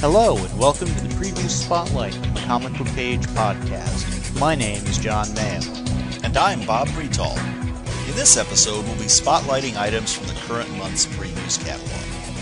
Hello, and welcome to the Preview Spotlight on the Comic Book Page podcast. My name is John Mayo. And I'm Bob Bretal. In this episode, we'll be spotlighting items from the current month's Previews catalog.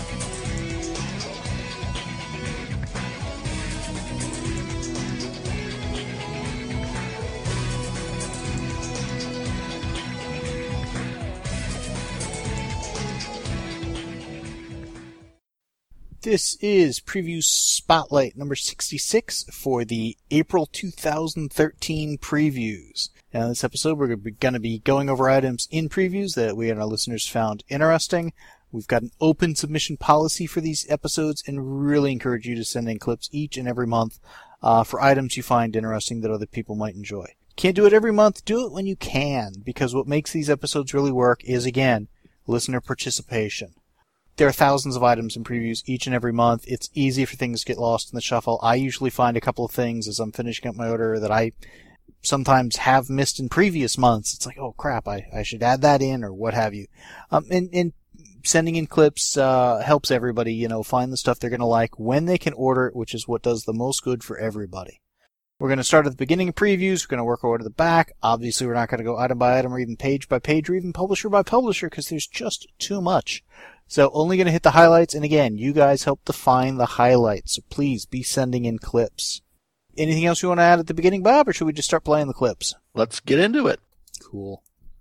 This is Preview Spotlight number 66 for the April 2013 previews. Now, in this episode, we're going to be going over items in previews that we and our listeners found interesting. We've got an open submission policy for these episodes and really encourage you to send in clips each and every month for items you find interesting that other people might enjoy. Can't do it every month. Do it when you can, because what makes these episodes really work is, again, listener participation. There are thousands of items in previews each and every month. It's easy for things to get lost in the shuffle. I usually find a couple of things as I'm finishing up my order that I sometimes have missed in previous months. It's like, oh crap, I should add that in or what have you. And sending in clips helps everybody, find the stuff they're going to like when they can order it, which is what does the most good for everybody. We're going to start at the beginning of previews. We're going to work our way to the back. Obviously, we're not going to go item by item or even page by page or even publisher by publisher because there's just too much. So only going to hit the highlights, and again, you guys help define the highlights, so please be sending in clips. Anything else you want to add at the beginning, Bob, or should we just start playing the clips? Let's get into it. Cool.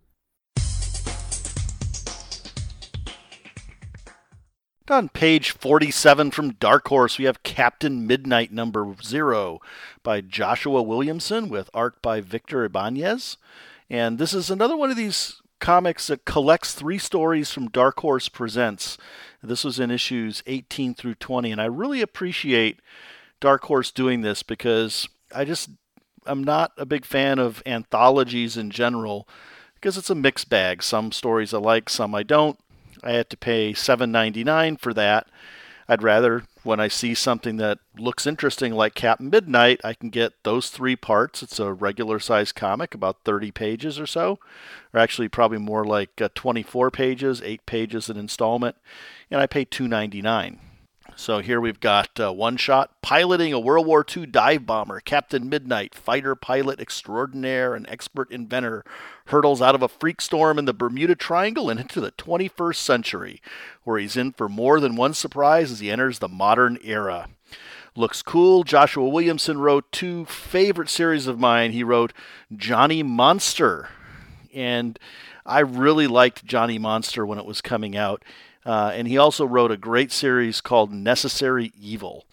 On page 47 from Dark Horse, we have Captain Midnight number 0 by Joshua Williamson with art by Victor Ibanez. And this is another one of these comics that collects 3 stories from Dark Horse Presents. This was in issues 18 through 20, and I really appreciate Dark Horse doing this because I'm not a big fan of anthologies in general because it's a mixed bag. Some stories I like, some I don't. I had to pay $7.99 for that. I'd rather, when I see something that looks interesting like Captain Midnight, I can get those 3 parts. It's a regular size comic, about 30 pages or so, or actually probably more like 24 pages, 8 pages an installment, and I pay $2.99. So here we've got one shot piloting a World War II dive bomber. Captain Midnight, fighter pilot extraordinaire and expert inventor, hurtles out of a freak storm in the Bermuda Triangle and into the 21st century, where he's in for more than one surprise as he enters the modern era. Looks cool. Joshua Williamson wrote 2 favorite series of mine. He wrote Johnny Monster, and I really liked Johnny Monster when it was coming out. And he also wrote a great series called Necessary Evil.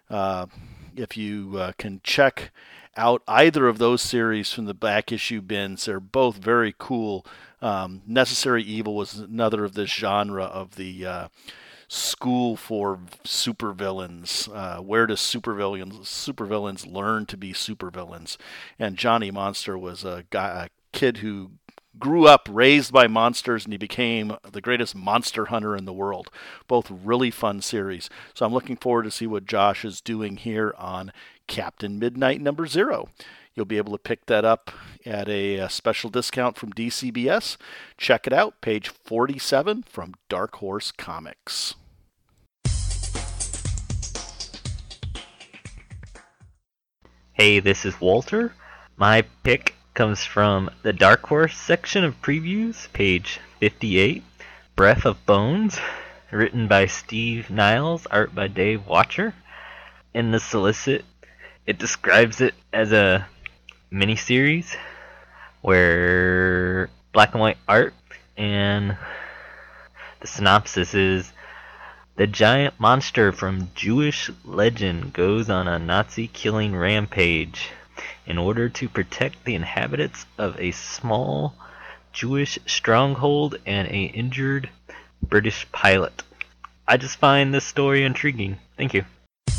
If you can check out either of those series from the back issue bins, they're both very cool. Necessary Evil was another of this genre of the school for supervillains. Where do supervillains learn to be supervillains? And Johnny Monster was a kid who grew up raised by monsters, and he became the greatest monster hunter in the world. Both really fun series. So I'm looking forward to see what Josh is doing here on Captain Midnight number 0. You'll be able to pick that up at a special discount from DCBS. Check it out, page 47 from Dark Horse Comics. Hey, this is Walter. My pick comes from the Dark Horse section of previews, page 58, Breath of Bones, written by Steve Niles, art by Dave Watcher. In the solicit, it describes it as a miniseries where black and white art, and the synopsis is: the giant monster from Jewish legend goes on a Nazi killing rampage in order to protect the inhabitants of a small Jewish stronghold and an injured British pilot. I just find this story intriguing. Thank you.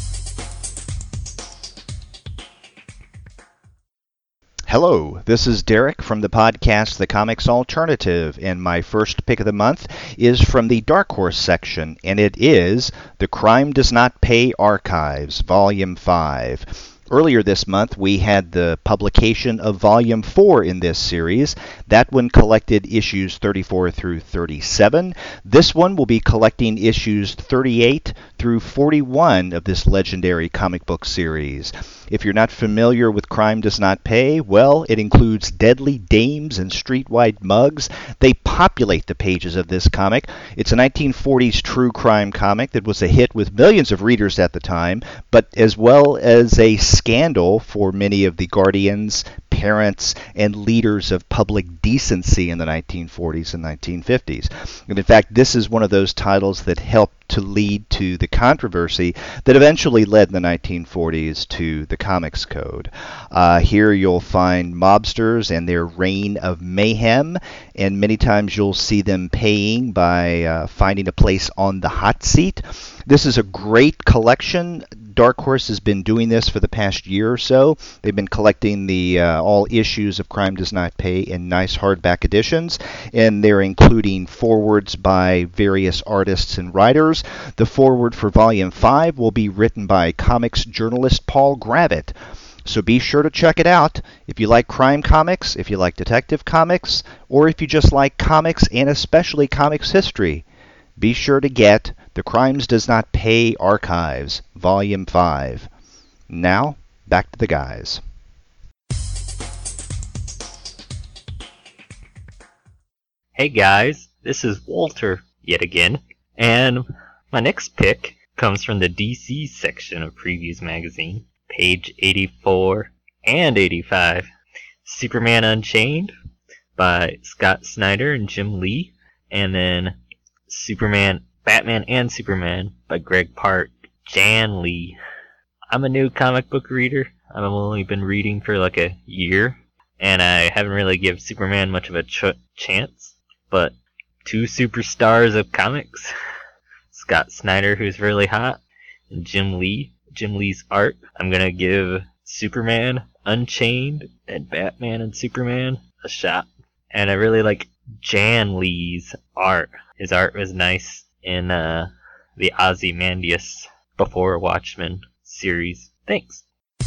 Hello, this is Derek from the podcast The Comics Alternative, and my first pick of the month is from the Dark Horse section, and it is The Crime Does Not Pay Archives, Volume 5. Earlier this month, we had the publication of Volume 4 in this series. That one collected issues 34 through 37. This one will be collecting issues 38 through 41 of this legendary comic book series. If you're not familiar with Crime Does Not Pay, well, it includes deadly dames and streetwide mugs. They populate the pages of this comic. It's a 1940s true crime comic that was a hit with millions of readers at the time, but as well as a scandal for many of the guardians, parents, and leaders of public decency in the 1940s and 1950s. And in fact, this is one of those titles that helped to lead to the controversy that eventually led in the 1940s to the Comics Code. Here you'll find mobsters and their reign of mayhem, and many times you'll see them paying by finding a place on the hot seat. This is a great collection. Dark Horse has been doing this for the past year or so. They've been collecting the all issues of Crime Does Not Pay in nice hardback editions, and they're including forwards by various artists and writers. The forward for Volume 5 will be written by comics journalist Paul Gravett. So be sure to check it out. If you like crime comics, if you like detective comics, or if you just like comics and especially comics history, be sure to get The Crimes Does Not Pay Archives, Volume 5. Now, back to the guys. Hey guys, this is Walter, yet again, and my next pick comes from the DC section of Previews Magazine, page 84 and 85. Superman Unchained by Scott Snyder and Jim Lee, and then Batman and Superman by Greg Pak, Jan Lee. I'm a new comic book reader. I've only been reading for like a year, and I haven't really given Superman much of a chance. But two superstars of comics, Scott Snyder, who's really hot, and Jim Lee. Jim Lee's art. I'm gonna give Superman Unchained and Batman and Superman a shot. And I really like Jan Lee's art. His art was nice in the Ozymandias Before Watchmen series. Thanks.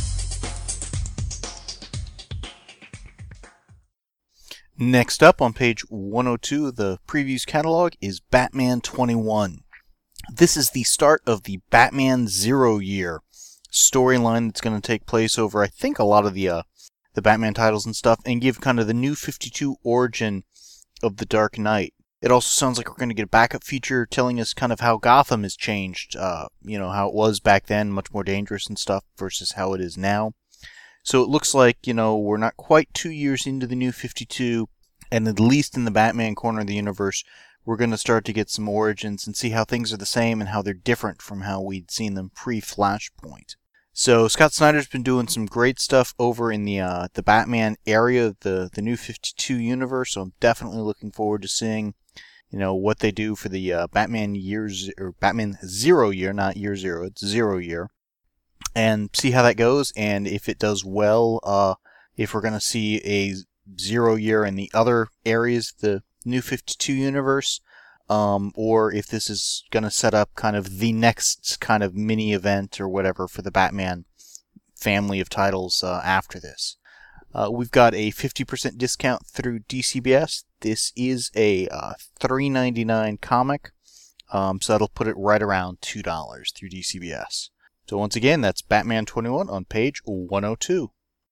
Next up on page 102 of the Previews catalog is Batman 21. This is the start of the Batman Zero Year storyline that's going to take place over, I think, a lot of the Batman titles and stuff, and give kind of the New 52 origin of the Dark Knight. It also sounds like we're going to get a backup feature telling us kind of how Gotham has changed, how it was back then, much more dangerous and stuff, versus how it is now. So it looks like, we're not quite 2 years into the New 52, and at least in the Batman corner of the universe, we're going to start to get some origins and see how things are the same and how they're different from how we'd seen them pre-Flashpoint. So Scott Snyder's been doing some great stuff over in the Batman area of the New 52 universe, so I'm definitely looking forward to seeing what they do for the Batman Zero Year, not Year Zero, it's Zero Year, and see how that goes, and if it does well, if we're going to see a Zero Year in the other areas of the New 52 universe, or if this is going to set up kind of the next kind of mini event or whatever for the Batman family of titles after this. We've got a 50% discount through DCBS. This is a $3.99 comic, so that'll put it right around $2 through DCBS. So once again, that's Batman 21 on page 102.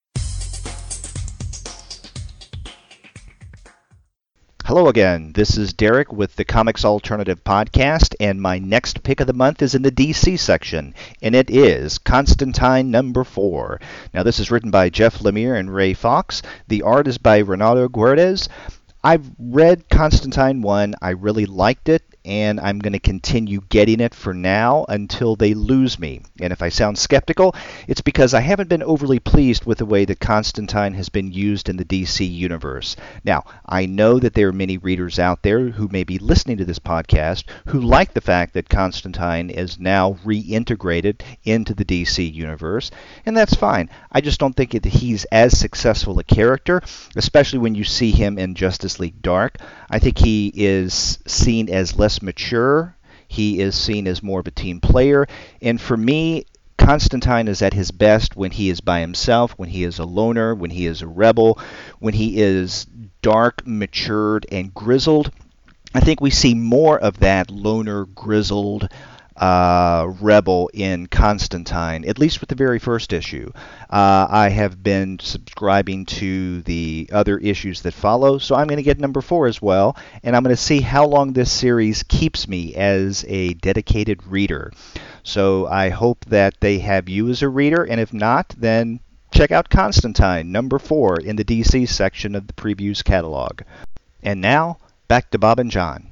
Hello again, this is Derek with the Comics Alternative Podcast, and my next pick of the month is in the DC section, and it is Constantine number 4. Now this is written by Jeff Lemire and Ray Fox. The art is by Renato Guedes. I've read Constantine 1, I really liked it, and I'm going to continue getting it for now until they lose me. And if I sound skeptical, it's because I haven't been overly pleased with the way that Constantine has been used in the DC universe. Now, I know that there are many readers out there who may be listening to this podcast who like the fact that Constantine is now reintegrated into the DC universe, and that's fine. I just don't think that he's as successful a character, especially when you see him in Justice League Dark. I think he is seen as less mature. He is seen as more of a team player. And for me, Constantine is at his best when he is by himself, when he is a loner, when he is a rebel, when he is dark, matured, and grizzled. I think we see more of that loner, grizzled rebel in Constantine, at least with the very first issue. I have been subscribing to the other issues that follow, so I'm going to get number 4 as well, and I'm going to see how long this series keeps me as a dedicated reader. So I hope that they have you as a reader, and if not, then check out Constantine, number 4, in the DC section of the Previews catalog. And now, back to Bob and John.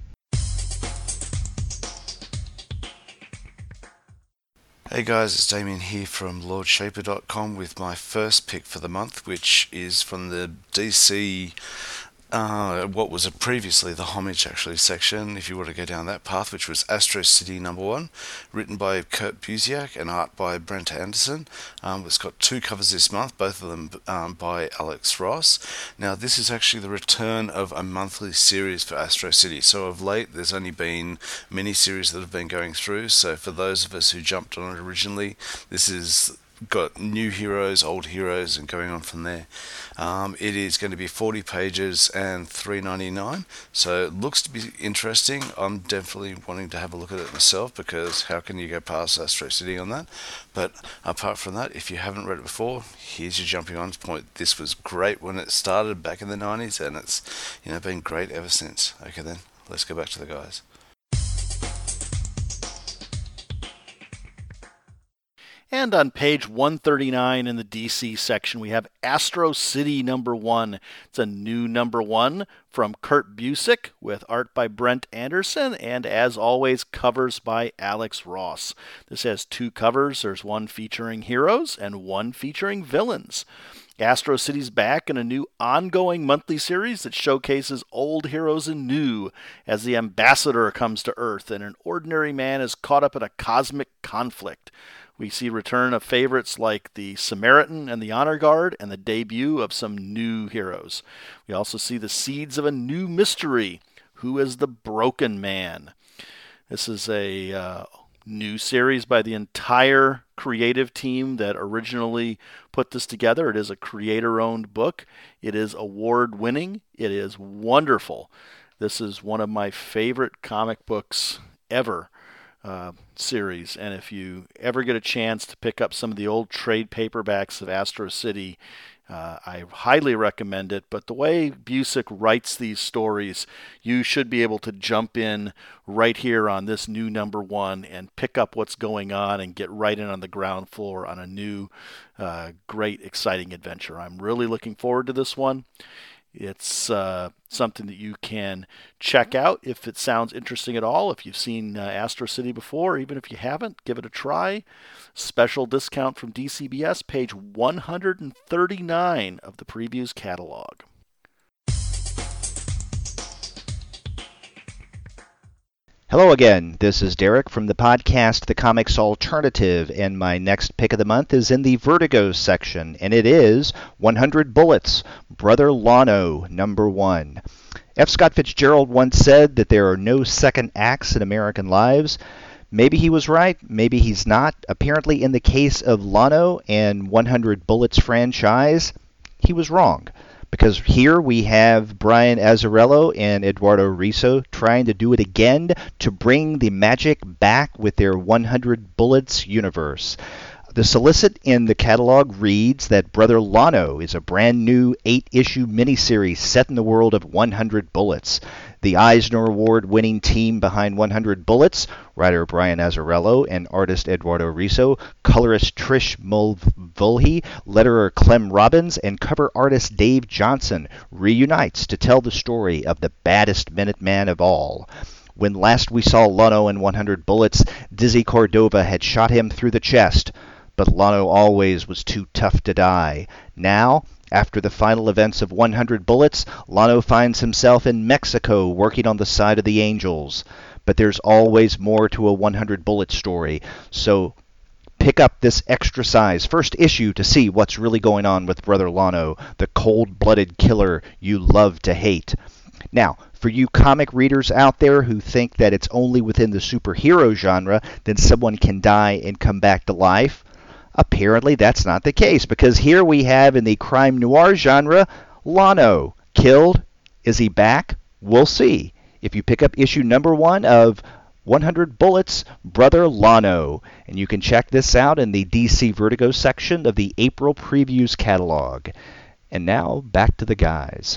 Hey guys, it's Damien here from LordShaper.com with my first pick for the month, which is from the DC, what was previously the Homage actually section, if you want to go down that path, which was Astro City #1, written by Kurt Busiek and art by Brent Anderson. It's got 2 covers this month, both of them by Alex Ross. Now this is actually the return of a monthly series for Astro City. So of late there's only been mini-series that have been going through, so for those of us who jumped on it originally, this is got new heroes, old heroes, and going on from there. It is going to be 40 pages and $3.99, so it looks to be interesting. I'm definitely wanting to have a look at it myself, because how can you go past Astro City on that? But apart from that, if you haven't read it before, here's your jumping on point. This was great when it started back in the 90s, and it's been great ever since. Okay then, let's go back to the guys. And on page 139 in the DC section, we have Astro City #1. It's a new #1 from Kurt Busiek with art by Brent Anderson, and as always, covers by Alex Ross. This has 2 covers. There's one featuring heroes and one featuring villains. Astro City's back in a new ongoing monthly series that showcases old heroes and new as the Ambassador comes to Earth and an ordinary man is caught up in a cosmic conflict. We see return of favorites like the Samaritan and the Honor Guard, and the debut of some new heroes. We also see the seeds of a new mystery. Who is the Broken Man? This is a new series by the entire creative team that originally put this together. It is a creator-owned book. It is award-winning. It is wonderful. This is one of my favorite comic books ever. Series, and if you ever get a chance to pick up some of the old trade paperbacks of Astro City, I highly recommend it. But the way Busiek writes these stories, you should be able to jump in right here on this new #1 and pick up what's going on and get right in on the ground floor on a new, great, exciting adventure. I'm really looking forward to this one. It's something that you can check out if it sounds interesting at all. If you've seen Astro City before, even if you haven't, give it a try. Special discount from DCBS, page 139 of the Previews catalog. Hello again, this is Derek from the podcast The Comics Alternative, and my next pick of the month is in the Vertigo section, and it is 100 Bullets, Brother Lano, #1. F. Scott Fitzgerald once said that there are no second acts in American lives. Maybe he was right, maybe he's not. Apparently in the case of Lano and 100 Bullets franchise, he was wrong. Because here we have Brian Azzarello and Eduardo Risso trying to do it again to bring the magic back with their 100 Bullets universe. The solicit in the catalog reads that Brother Lano is a brand new 8-issue miniseries set in the world of 100 Bullets. The Eisner Award-winning team behind 100 Bullets, writer Brian Azzarello and artist Eduardo Risso, colorist Trish Mulvey, letterer Clem Robbins, and cover artist Dave Johnson, reunites to tell the story of the baddest Minuteman of all. When last we saw Lano in 100 Bullets, Dizzy Cordova had shot him through the chest, but Lano always was too tough to die. Now, after the final events of 100 Bullets, Lano finds himself in Mexico working on the side of the Angels. But there's always more to a 100 Bullets story, so pick up this extra size first issue to see what's really going on with Brother Lano, the cold-blooded killer you love to hate. Now, for you comic readers out there who think that it's only within the superhero genre that someone can die and come back to life, Apparently that's not the case, because here we have in the crime noir genre, Lano, killed. Is he back? We'll see. If you pick up issue number 1 of 100 Bullets, Brother Lano. And you can check this out in the DC Vertigo section of the April Previews catalog. And now, back to the guys.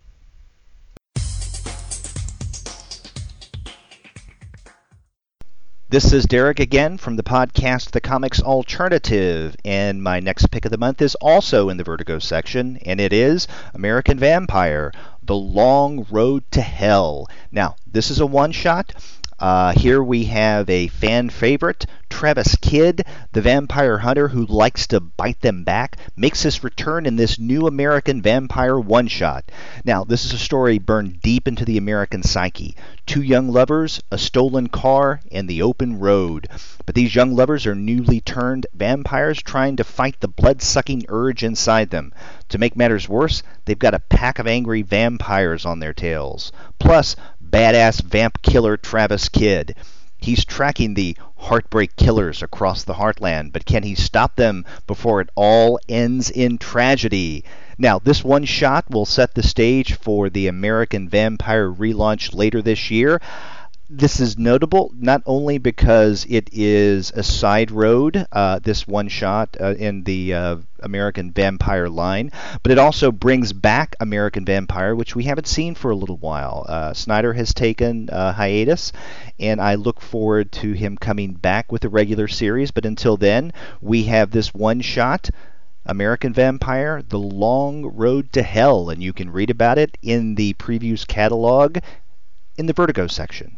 This is Derek again from the podcast The Comics Alternative, and my next pick of the month is also in the Vertigo section, and it is American Vampire, The Long Road to Hell. Now, this is a one-shot. Here we have a fan favorite, Travis Kidd, the vampire hunter who likes to bite them back, makes his return in this new American Vampire one-shot. Now, this is a story burned deep into the American psyche. 2 young lovers, a stolen car, and the open road. But these young lovers are newly turned vampires trying to fight the blood-sucking urge inside them. To make matters worse, they've got a pack of angry vampires on their tails. Plus, badass vamp killer Travis Kidd. He's tracking the heartbreak killers across the heartland, but can he stop them before it all ends in tragedy? Now, this one shot will set the stage for the American Vampire relaunch later this year. This is notable not only because it is a side road, this one shot in the American Vampire line, but it also brings back American Vampire, which we haven't seen for a little while. Snyder has taken hiatus, and I look forward to him coming back with a regular series. But until then, we have this one shot, American Vampire, The Long Road to Hell, and you can read about it in the previews catalog in the Vertigo section.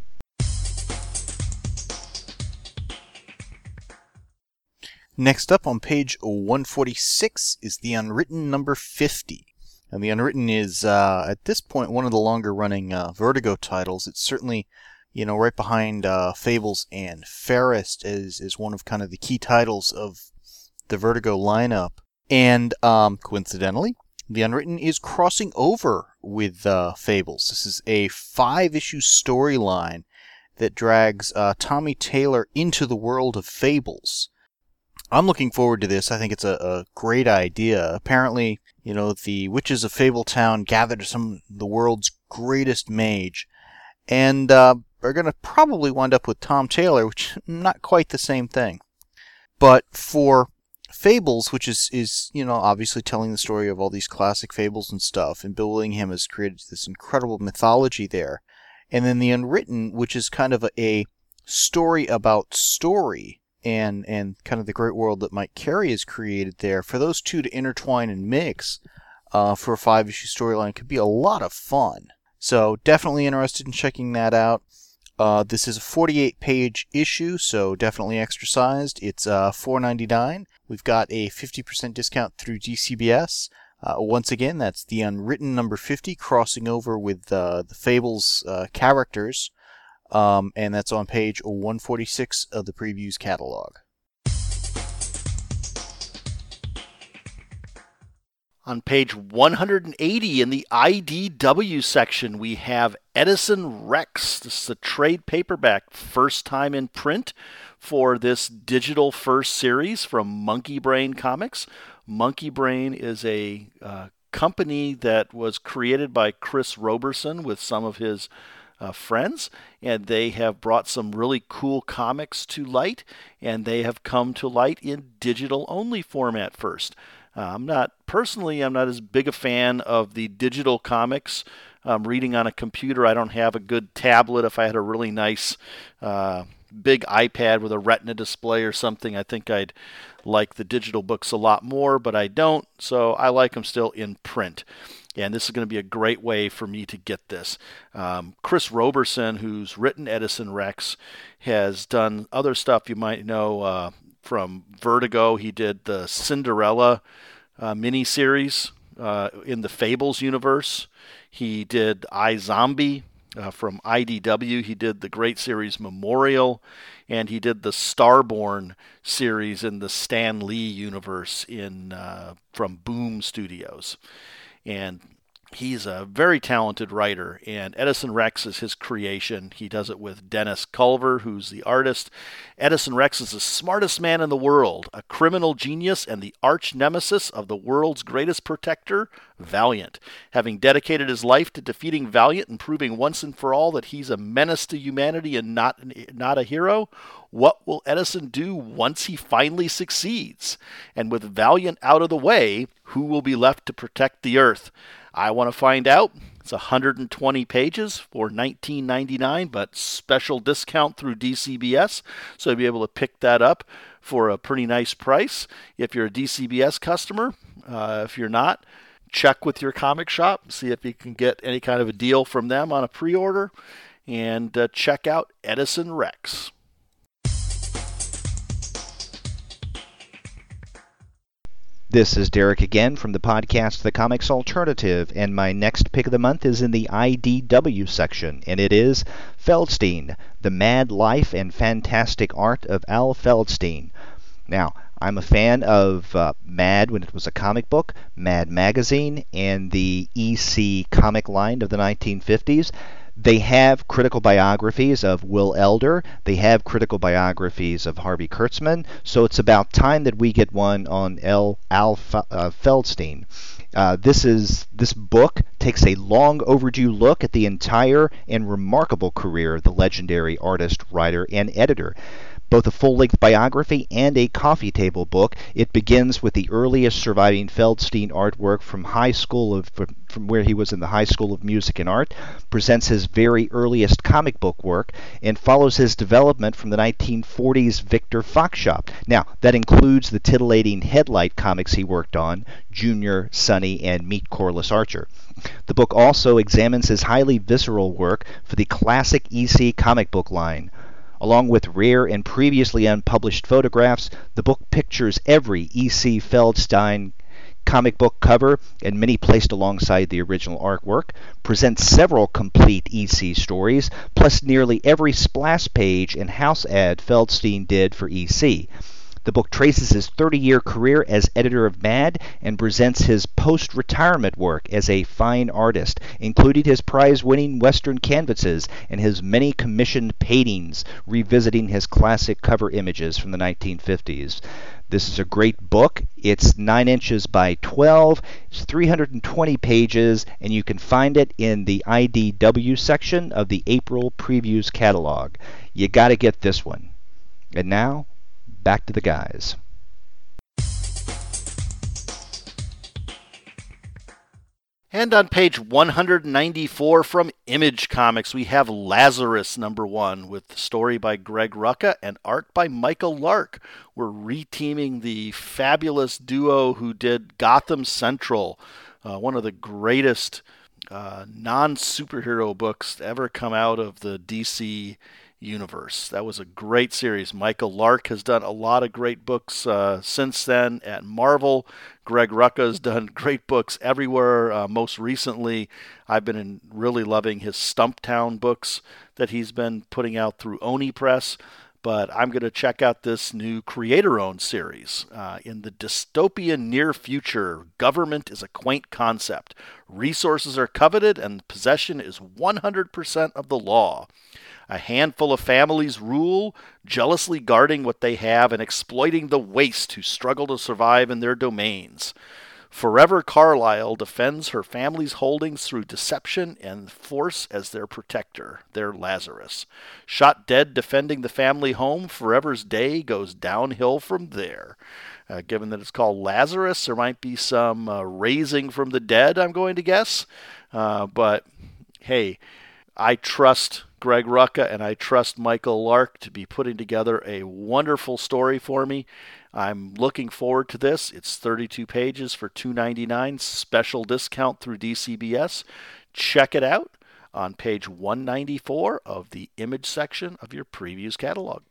Next up on page 146 is The Unwritten number 50. And The Unwritten is, at this point, one of the longer-running Vertigo titles. It's certainly, right behind Fables and Fairest is one of kind of the key titles of the Vertigo lineup. And, coincidentally, The Unwritten is crossing over with Fables. This is a 5-issue storyline that drags Tommy Taylor into the world of Fables. I'm looking forward to this. I think it's a great idea. Apparently, the witches of Fabletown gathered some of the world's greatest mage, and are going to probably wind up with Tom Taylor, which is not quite the same thing. But for Fables, which is obviously telling the story of all these classic fables and stuff, and Bill Willingham has created this incredible mythology there. And then The Unwritten, which is kind of a story about story, and kind of the great world that Mike Carey has created there. For those two to intertwine and mix for a 5-issue storyline could be a lot of fun. So definitely interested in checking that out. This is a 48-page issue, so definitely extra-sized. It's $4.99. We've got a 50% discount through DCBS. Once again, that's The Unwritten number 50, crossing over with the Fables characters. And that's on page 146 of the previews catalog. On page 180 in the IDW section, we have Edison Rex. This is a trade paperback, first time in print for this digital first series from Monkey Brain Comics. Monkey Brain is a company that was created by Chris Roberson with some of his friends, and they have brought some really cool comics to light, and they have come to light in digital only format first. I'm not as big a fan of the digital comics. Reading on a computer, I don't have a good tablet. If I had a really nice big iPad with a Retina display or something, I think I'd like the digital books a lot more, but I don't, so I like them still in print. And this is going to be a great way for me to get this. Chris Roberson, who's written Edison Rex, has done other stuff you might know from Vertigo. He did the Cinderella miniseries in the Fables universe. He did iZombie from IDW. He did the great series Memorial, and he did the Starborn series in the Stan Lee universe from Boom Studios. And He's a very talented writer, and Edison Rex is his creation. He does it with Dennis Culver, who's the artist. Edison Rex is the smartest man in the world, a criminal genius and the arch nemesis of the world's greatest protector, Valiant. Having dedicated his life to defeating Valiant and proving once and for all that he's a menace to humanity and not a hero, what will Edison do once he finally succeeds? And with Valiant out of the way, who will be left to protect the Earth? I want to find out. It's 120 pages for $19.99, but special discount through DCBS, so you'll be able to pick that up for a pretty nice price if you're a DCBS customer. If you're not, check with your comic shop, see if you can get any kind of a deal from them on a pre-order, and check out Edison Rex. This is Derek again from the podcast The Comics Alternative, and my next pick of the month is in the IDW section, and it is Feldstein, The Mad Life and Fantastic Art of Al Feldstein. Now, I'm a fan of Mad when it was a comic book, Mad Magazine, and the EC comic line of the 1950s. They have critical biographies of Will Elder. They have critical biographies of Harvey Kurtzman. So it's about time that we get one on Al Feldstein. This book takes a long overdue look at the entire and remarkable career of the legendary artist, writer, and editor. Both a full-length biography and a coffee table book, it begins with the earliest surviving Feldstein artwork from from where he was in the High School of Music and Art, presents his very earliest comic book work, and follows his development from the 1940s Victor Fox shop. Now, that includes the titillating Headlight comics he worked on, Junior, Sonny, and Meet Corliss Archer. The book also examines his highly visceral work for the classic EC comic book line. Along with rare and previously unpublished photographs, the book pictures every E.C. Feldstein comic book cover and many placed alongside the original artwork, presents several complete E.C. stories, plus nearly every splash page and house ad Feldstein did for E.C. The book traces his 30-year career as editor of Mad and presents his post-retirement work as a fine artist, including his prize-winning Western canvases and his many commissioned paintings revisiting his classic cover images from the 1950s. This is a great book. It's 9 inches by 12. It's 320 pages, and you can find it in the IDW section of the April Previews catalog. You got to get this one. And now, back to the guys. And on page 194 from Image Comics, we have Lazarus #1 with the story by Greg Rucka and art by Michael Lark. We're reteaming the fabulous duo who did Gotham Central, one of the greatest non-superhero books to ever come out of the DC universe. That was a great series. Michael Lark has done a lot of great books since then at Marvel. Greg Rucka has done great books everywhere. Most recently, I've been really loving his Stumptown books that he's been putting out through Oni Press. But I'm going to check out this new creator-owned series. In the dystopian near future, government is a quaint concept. Resources are coveted and possession is 100% of the law. A handful of families rule, jealously guarding what they have and exploiting the waste who struggle to survive in their domains. Forever Carlyle defends her family's holdings through deception and force as their protector, their Lazarus. Shot dead defending the family home, Forever's day goes downhill from there. Given that it's called Lazarus, there might be some raising from the dead, I'm going to guess. But, hey, I trust Greg Rucka and I trust Michael Lark to be putting together a wonderful story for me. I'm looking forward to this. It's 32 pages for $2.99, special discount through DCBS. Check it out on page 194 of the Image section of your Previews catalog.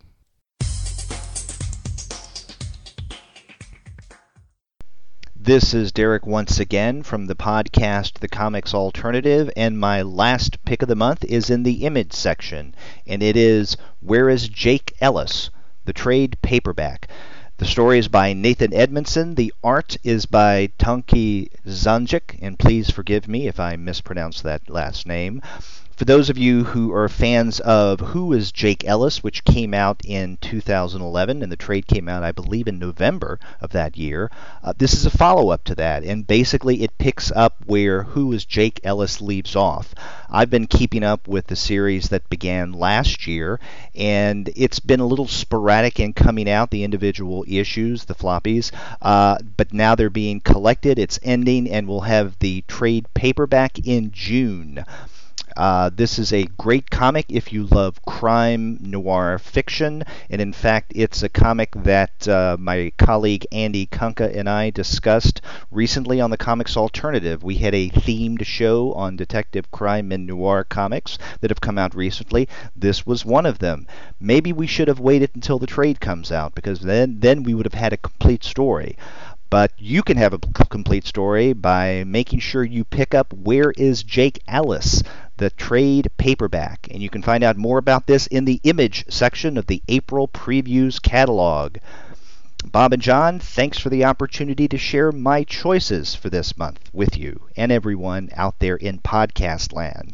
This is Derek once again from the podcast The Comics Alternative, and my last pick of the month is in the Image section, and it is Where is Jake Ellis, the trade paperback. The story is by Nathan Edmondson. The art is by Tonki Zanjic, and please forgive me if I mispronounce that last name. For those of you who are fans of Who is Jake Ellis, which came out in 2011, and the trade came out, I believe, in November of that year, this is a follow-up to that, and basically it picks up where Who is Jake Ellis leaves off. I've been keeping up with the series that began last year, and it's been a little sporadic in coming out, the individual issues, the floppies, but now they're being collected, it's ending, and we'll have the trade paperback in June. This is a great comic if you love crime noir fiction, and in fact it's a comic that my colleague Andy Kunka and I discussed recently on the Comics Alternative. We had a themed show on detective crime and noir comics that have come out recently. This was one of them. Maybe we should have waited until the trade comes out, because then we would have had a complete story. But you can have a complete story by making sure you pick up Where is Jake Ellis, the trade paperback. And you can find out more about this in the Image section of the April Previews catalog. Bob and John, thanks for the opportunity to share my choices for this month with you and everyone out there in podcast land.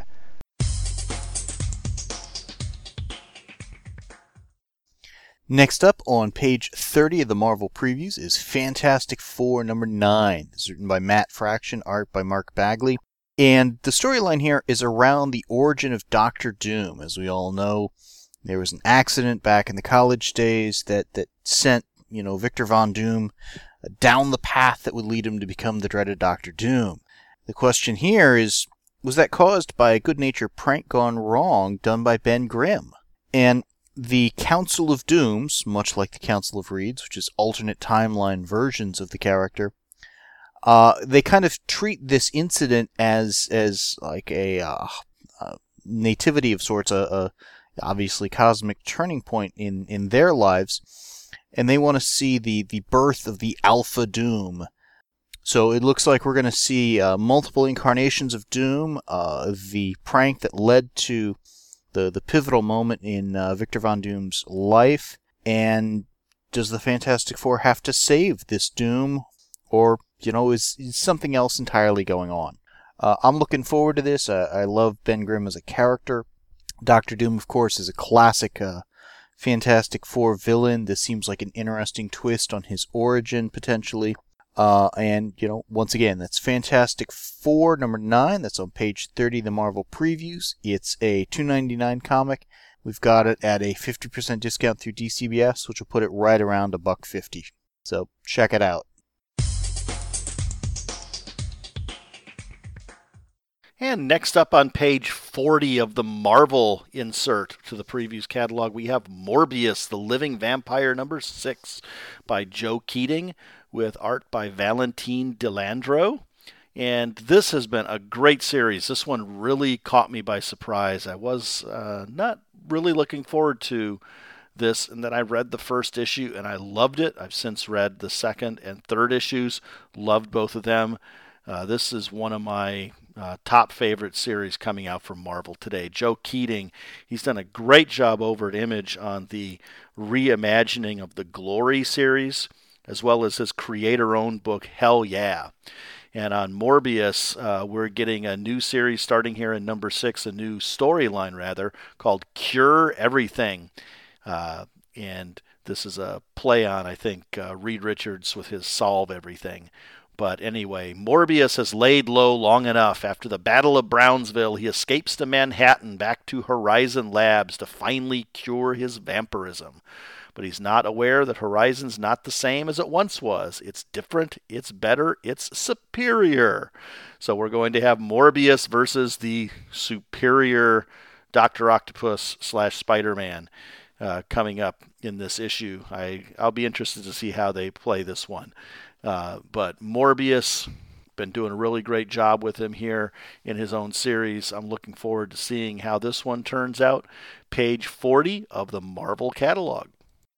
Next up on page 30 of the Marvel Previews is Fantastic Four number 9. This is written by Matt Fraction, art by Mark Bagley. And the storyline here is around the origin of Doctor Doom. As we all know, there was an accident back in the college days that sent, Victor Von Doom down the path that would lead him to become the dreaded Doctor Doom. The question here is, was that caused by a good-natured prank gone wrong done by Ben Grimm? And the Council of Dooms, much like the Council of Reeds, which is alternate timeline versions of the character, they kind of treat this incident as like a nativity of sorts, a obviously cosmic turning point in their lives, and they want to see the birth of the Alpha Doom. So it looks like we're going to see multiple incarnations of Doom, the prank that led to the pivotal moment in Victor Von Doom's life, and does the Fantastic Four have to save this Doom, or, is something else entirely going on? I'm looking forward to this. I love Ben Grimm as a character. Doctor Doom, of course, is a classic Fantastic Four villain. This seems like an interesting twist on his origin, potentially. And, once again, that's Fantastic Four number 9. That's on page 30 of the Marvel Previews. It's a $2.99 comic. We've got it at a 50% discount through DCBS, which will put it right around $1.50. So check it out. And next up on page 40 of the Marvel insert to the Previews catalog, we have Morbius, the Living Vampire number 6 by Joe Keating, with art by Valentine Delandro. And this has been a great series. This one really caught me by surprise. I was not really looking forward to this, and then I read the first issue and I loved it. I've since read the second and third issues, loved both of them. This is one of my top favorite series coming out from Marvel today. Joe Keating, he's done a great job over at Image on the reimagining of the Glory series, as well as his creator-owned book, Hell Yeah. And on Morbius, we're getting a new series starting here in number 6, a new storyline, rather, called Cure Everything. And this is a play on, I think, Reed Richards with his Solve Everything. But anyway, Morbius has laid low long enough. After the Battle of Brownsville, he escapes to Manhattan back to Horizon Labs to finally cure his vampirism. But he's not aware that Horizon's not the same as it once was. It's different, it's better, it's superior. So we're going to have Morbius versus the superior Dr. Octopus / Spider-Man coming up in this issue. I'll be interested to see how they play this one. But Morbius, been doing a really great job with him here in his own series. I'm looking forward to seeing how this one turns out. Page 40 of the Marvel catalog.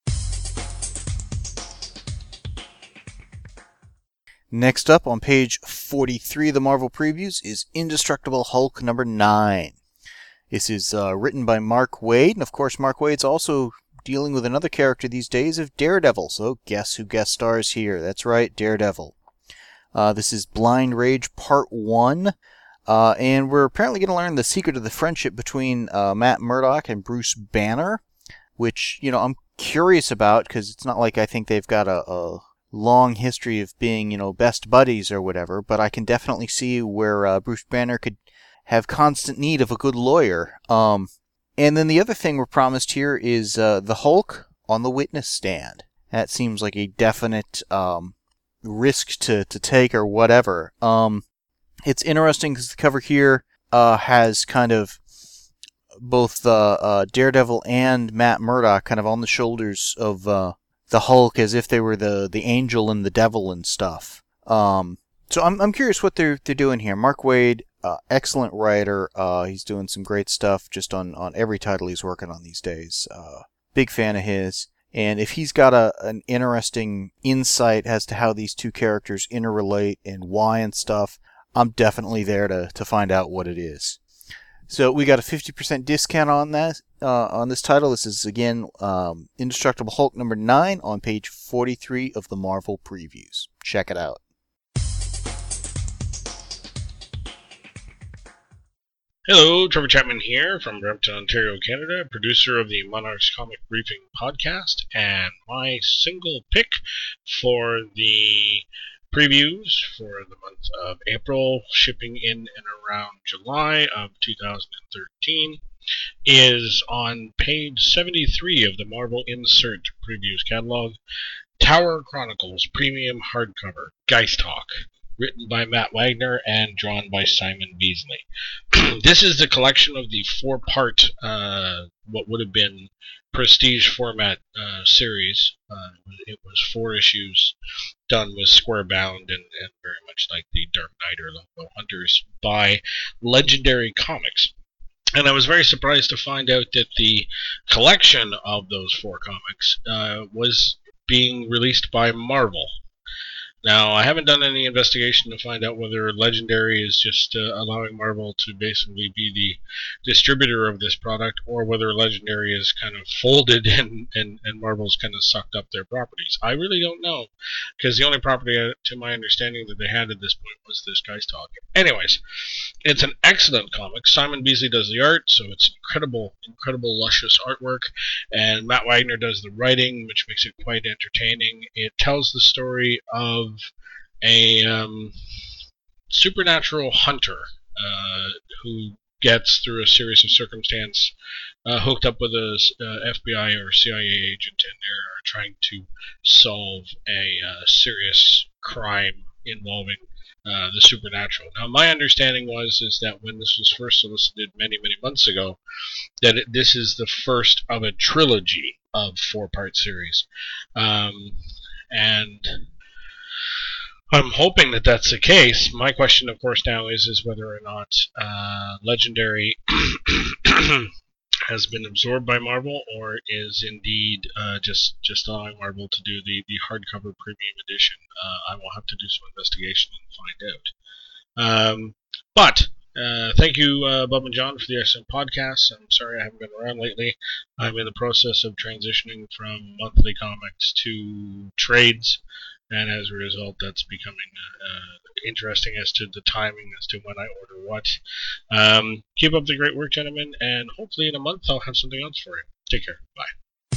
Next up on page 43 of the Marvel Previews is Indestructible Hulk number 9. This is written by Mark Waid, and of course Mark Waid's also dealing with another character these days of Daredevil. So guess who guest stars here? That's right, Daredevil. This is Blind Rage Part 1. And we're apparently going to learn the secret of the friendship between Matt Murdock and Bruce Banner, which, I'm curious about, because it's not like I think they've got a long history of being, best buddies or whatever, but I can definitely see where Bruce Banner could have constant need of a good lawyer. And then the other thing we're promised here is the Hulk on the witness stand. That seems like a definite risk to take or whatever. It's interesting because the cover here has kind of both Daredevil and Matt Murdock kind of on the shoulders of the Hulk, as if they were the angel and the devil and stuff. So I'm curious what they're doing here. Mark Waid, excellent writer. He's doing some great stuff just on every title he's working on these days. Big fan of his. And if he's got an interesting insight as to how these two characters interrelate and why and stuff, I'm definitely there to find out what it is. So we got a 50% discount on that on this title. This is again Indestructible Hulk number 9 on page 43 of the Marvel Previews. Check it out. Hello, Trevor Chapman here from Brampton, Ontario, Canada, producer of the Monarchs Comic Briefing podcast, and my single pick for the previews for the month of April, shipping in and around July of 2013, is on page 73 of the Marvel Insert Previews catalog, Tower Chronicles Premium Hardcover, Geist Hawk, written by Matt Wagner and drawn by Simon Beasley. This is the collection of the 4-part, what would have been prestige format series. It was 4 issues done with square bound and very much like the Dark Knight or Lobo Hunters by Legendary Comics. And I was very surprised to find out that the collection of those 4 comics was being released by Marvel. Now, I haven't done any investigation to find out whether Legendary is just allowing Marvel to basically be the distributor of this product, or whether Legendary is kind of folded and Marvel's kind of sucked up their properties. I really don't know, because the only property, to my understanding, that they had at this point was this Geist Hawk. Anyways, it's an excellent comic. Simon Beasley does the art, so it's incredible, luscious artwork, and Matt Wagner does the writing, which makes it quite entertaining. It tells the story of a supernatural hunter who gets, through a series of circumstance, hooked up with a FBI or CIA agent, and they're trying to solve a serious crime involving the supernatural. Now, my understanding is that when this was first solicited many months ago, that this is the first of a trilogy of 4-part series, and I'm hoping that that's the case. My question, of course, now is whether or not Legendary has been absorbed by Marvel, or is indeed just allowing Marvel to do the hardcover premium edition. I will have to do some investigation and find out. But thank you, Bob and John, for the excellent podcast. I'm sorry I haven't been around lately. I'm in the process of transitioning from monthly comics to trades, and as a result, that's becoming interesting as to the timing as to when I order what. Keep up the great work, gentlemen, and hopefully in a month I'll have something else for you. Take care. Bye.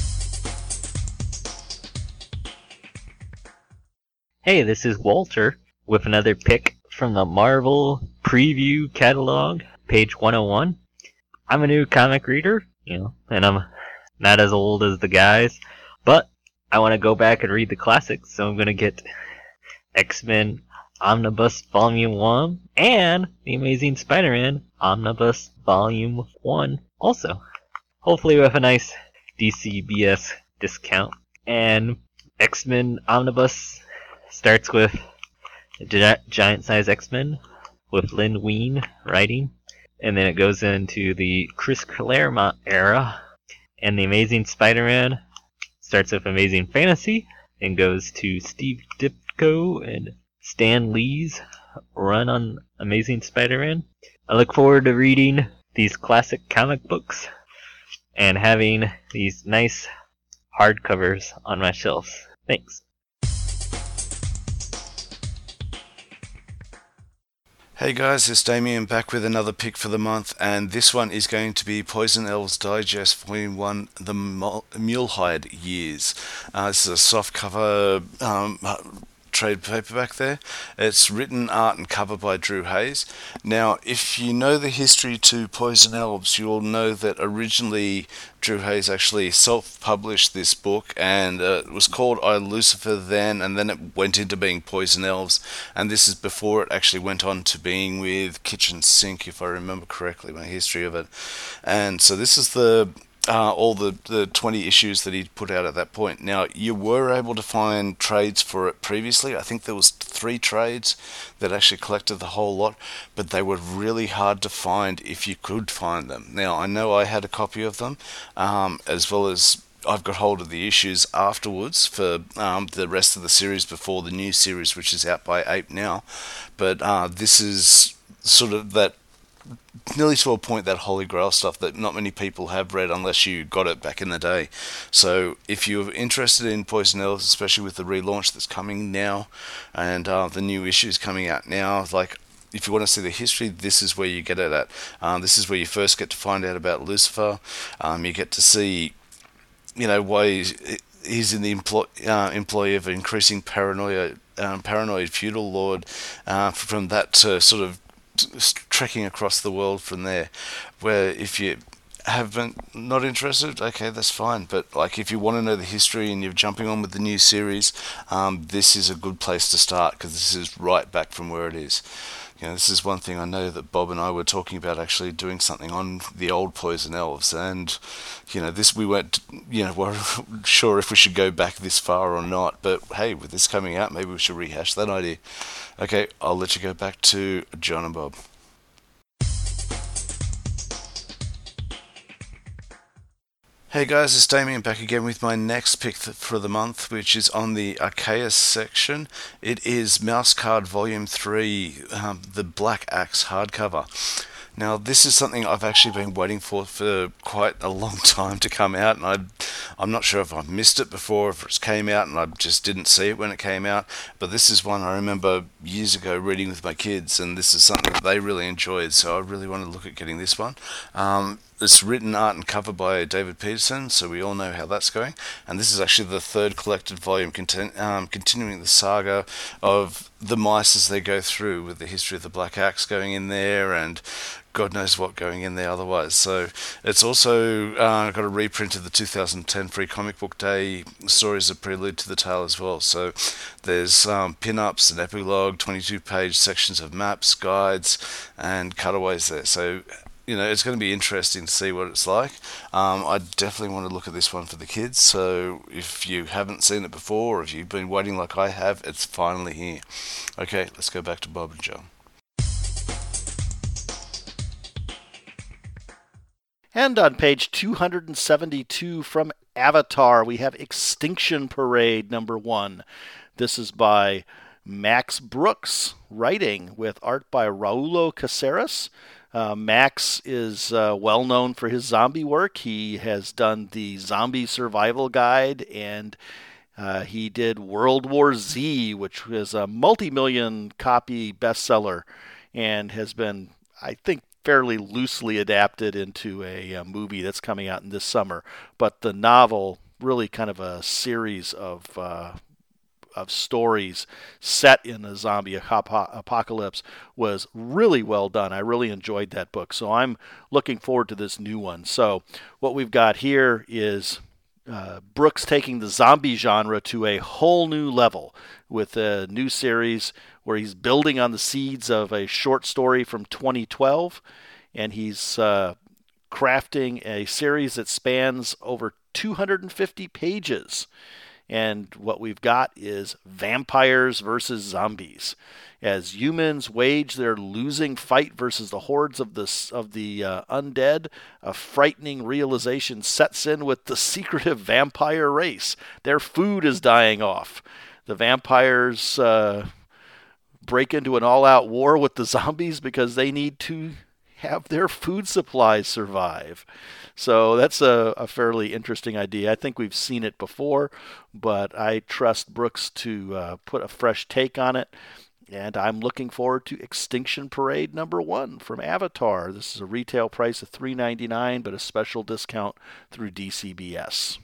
Hey, this is Walter with another pick from the Marvel Preview catalog, page 101. I'm a new comic reader, and I'm not as old as the guys, but I want to go back and read the classics, so I'm going to get X-Men Omnibus Volume 1 and The Amazing Spider-Man Omnibus Volume 1 also. Hopefully with a nice DCBS discount. And X-Men Omnibus starts with Giant Size X-Men with Lynn Wein writing, and then it goes into the Chris Claremont era, and The Amazing Spider-Man starts with Amazing Fantasy and goes to Steve Ditko and Stan Lee's run on Amazing Spider-Man. I look forward to reading these classic comic books and having these nice hardcovers on my shelves. Thanks. Hey guys, it's Damien back with another pick for the month, and this one is going to be Poison Elves Digest Volume 1, The Mulehide Years. This is a soft cover trade paperback there. It's written, art and cover by Drew Hayes. Now, if you know the history to Poison Elves, you'll know that originally Drew Hayes actually self-published this book, and it was called I, Lucifer then, and then it went into being Poison Elves, and this is before it actually went on to being with Kitchen Sink, if I remember correctly, my history of it. And so this is all the 20 issues that he put out at that point. Now, you were able to find trades for it previously. I think there was 3 trades that actually collected the whole lot, but they were really hard to find if you could find them. Now, I know I had a copy of them, as well as I've got hold of the issues afterwards for the rest of the series before the new series, which is out by Ape now. But this is sort of that nearly to a point, that Holy Grail stuff that not many people have read unless you got it back in the day. So if you're interested in Poison Elves, especially with the relaunch that's coming now and the new issues coming out now, like if you want to see the history, this is where you get it at. This is where you first get to find out about Lucifer. You get to see, why he's in the employ of an increasing paranoid feudal lord, from that to sort of trekking across the world from there, where if you have been not interested, okay, that's fine, but like if you want to know the history and you're jumping on with the new series, this is a good place to start, because this is right back from where it is. This is one thing I know that Bob and I were talking about, actually doing something on the old Poison Elves, and this we weren't we're sure if we should go back this far or not, but hey, with this coming out, maybe we should rehash that idea. Okay, I'll let you go back to John and Bob. Hey guys, it's Damien back again with my next pick for the month, which is on the Arceus section. It is Mouse Card Volume 3, the Black Axe hardcover. Now, this is something I've actually been waiting for quite a long time to come out, and I'm not sure if I've missed it before, if it came out and I just didn't see it when it came out, but this is one I remember years ago reading with my kids, and this is something that they really enjoyed, so I really want to look at getting this one. It's written, art and cover by David Peterson, so we all know how that's going, and this is actually the 3rd collected volume continuing the saga of the mice as they go through, with the history of the Black Axe going in there, and God knows what going in there otherwise. So it's also got a reprint of the 2010 Free Comic Book Day stories, a prelude to the tale as well. So there's pin-ups, an epilogue, 22-page sections of maps, guides, and cutaways there. So it's going to be interesting to see what it's like. I definitely want to look at this one for the kids, so if you haven't seen it before, or if you've been waiting like I have, it's finally here. Okay, let's go back to Bob and John. And on page 272 from Avatar, we have Extinction Parade number 1. This is by Max Brooks, writing, with art by Raulo Caceres. Max is well known for his zombie work. He has done the Zombie Survival Guide, and he did World War Z, which was a multi-million copy bestseller, and has been, I think, fairly loosely adapted into a movie that's coming out in this summer. But the novel, really kind of a series of stories set in a zombie apocalypse, was really well done. I really enjoyed that book, so I'm looking forward to this new one. So what we've got here is Brooks taking the zombie genre to a whole new level with a new series where he's building on the seeds of a short story from 2012, and he's crafting a series that spans over 250 pages. And what we've got is vampires versus zombies, as humans wage their losing fight versus the hordes of the undead. A frightening realization sets in with the secretive vampire race. Their food is dying off. The vampires break into an all-out war with the zombies because they need to have their food supplies survive. So that's a fairly interesting idea. I think we've seen it before, but I trust Brooks to put a fresh take on it. And I'm looking forward to Extinction Parade #1 from Avatar. This is a retail price of $3.99, but a special discount through DCBS.